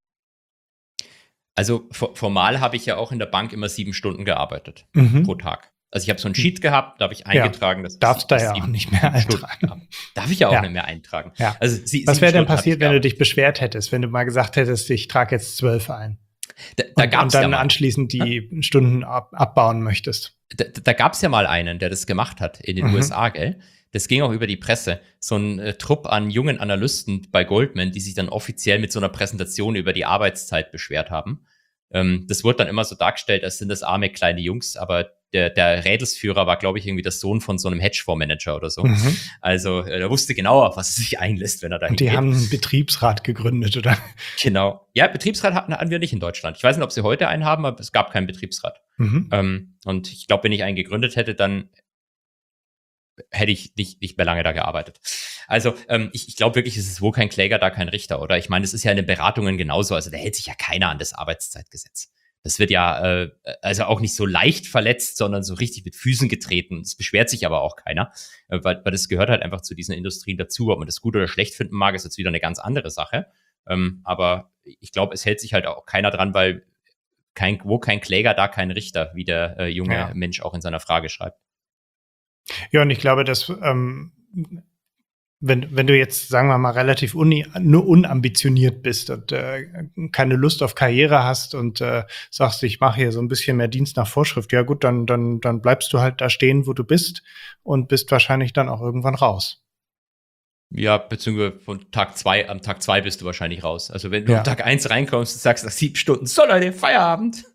Also formal habe ich ja auch in der Bank immer 7 Stunden gearbeitet pro Tag. Also ich habe so ein Sheet gehabt, da habe ich eingetragen, dass darfst da ja auch nicht mehr eintragen. Darf ich ja auch nicht mehr eintragen. Ja. Also was wäre denn passiert, wenn du dich beschwert hättest, wenn du mal gesagt hättest, ich trage jetzt 12 ein? Da gab's und dann ja anschließend die Stunden abbauen möchtest. Da gab es ja mal einen, der das gemacht hat in den USA, gell? Das ging auch über die Presse. So ein Trupp an jungen Analysten bei Goldman, die sich dann offiziell mit so einer Präsentation über die Arbeitszeit beschwert haben. Das wurde dann immer so dargestellt, als sind das arme kleine Jungs, aber der Rädelsführer war, glaube ich, irgendwie der Sohn von so einem Hedgefondsmanager oder so. Also er wusste genau, auf was er sich einlässt, wenn er da hingeht. Und die haben einen Betriebsrat gegründet, oder? Genau. Ja, Betriebsrat hatten wir nicht in Deutschland. Ich weiß nicht, ob sie heute einen haben, aber es gab keinen Betriebsrat. Und ich glaube, wenn ich einen gegründet hätte, dann hätte ich nicht mehr lange da gearbeitet. Also ich glaube wirklich, es ist wohl kein Kläger, da kein Richter, oder? Ich meine, es ist ja in den Beratungen genauso. Also da hält sich ja keiner an das Arbeitszeitgesetz. Das wird ja also auch nicht so leicht verletzt, sondern so richtig mit Füßen getreten. Es beschwert sich aber auch keiner, weil das gehört halt einfach zu diesen Industrien dazu. Ob man das gut oder schlecht finden mag, ist jetzt wieder eine ganz andere Sache. Aber ich glaube, es hält sich halt auch keiner dran, weil wo kein Kläger, da kein Richter, wie der junge Mensch auch in seiner Frage schreibt. Ja, und ich glaube, dass wenn du jetzt, sagen wir mal, relativ nur unambitioniert bist und keine Lust auf Karriere hast und sagst, ich mache hier so ein bisschen mehr Dienst nach Vorschrift, ja gut, dann bleibst du halt da stehen, wo du bist und bist wahrscheinlich dann auch irgendwann raus. Ja, beziehungsweise am Tag 2 bist du wahrscheinlich raus. Also wenn du am Tag 1 reinkommst und sagst, nach 7 Stunden, so Leute, Feierabend.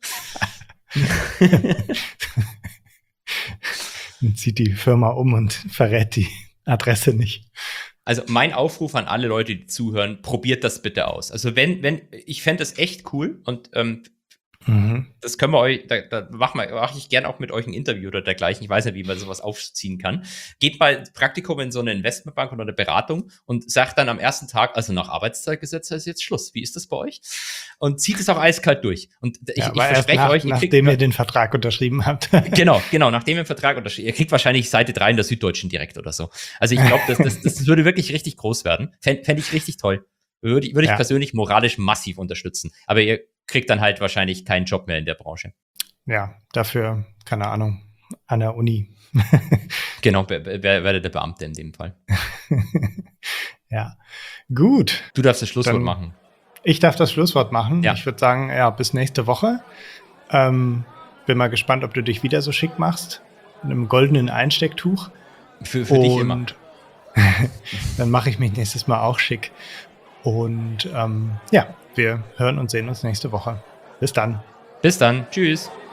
Dann zieht die Firma um und verrät die Adresse nicht. Also mein Aufruf an alle Leute, die zuhören, probiert das bitte aus. Also ich fände das echt cool und das können wir euch, da mache ich gerne auch mit euch ein Interview oder dergleichen. Ich weiß nicht, wie man sowas aufziehen kann. Geht mal Praktikum in so eine Investmentbank oder eine Beratung und sagt dann am ersten Tag, also nach Arbeitszeitgesetz ist jetzt Schluss. Wie ist das bei euch? Und zieht es auch eiskalt durch. Und ich verspreche euch, nachdem ihr den Vertrag unterschrieben habt. Genau, nachdem ihr den Vertrag unterschrieben. Ihr kriegt wahrscheinlich Seite 3 in der Süddeutschen direkt oder so. Also ich glaube, das würde wirklich richtig groß werden. Fände ich richtig toll. Würde ich persönlich moralisch massiv unterstützen. Aber ihr kriegt dann halt wahrscheinlich keinen Job mehr in der Branche. Ja, dafür, keine Ahnung, an der Uni. Genau, werde der Beamte in dem Fall. Ja, gut. Du darfst das Schlusswort machen. Ich darf das Schlusswort machen. Ja. Ich würde sagen, bis nächste Woche. Bin mal gespannt, ob du dich wieder so schick machst. Mit einem goldenen Einstecktuch. Für dich immer. Dann mache ich mich nächstes Mal auch schick. Und wir hören und sehen uns nächste Woche. Bis dann. Bis dann. Tschüss.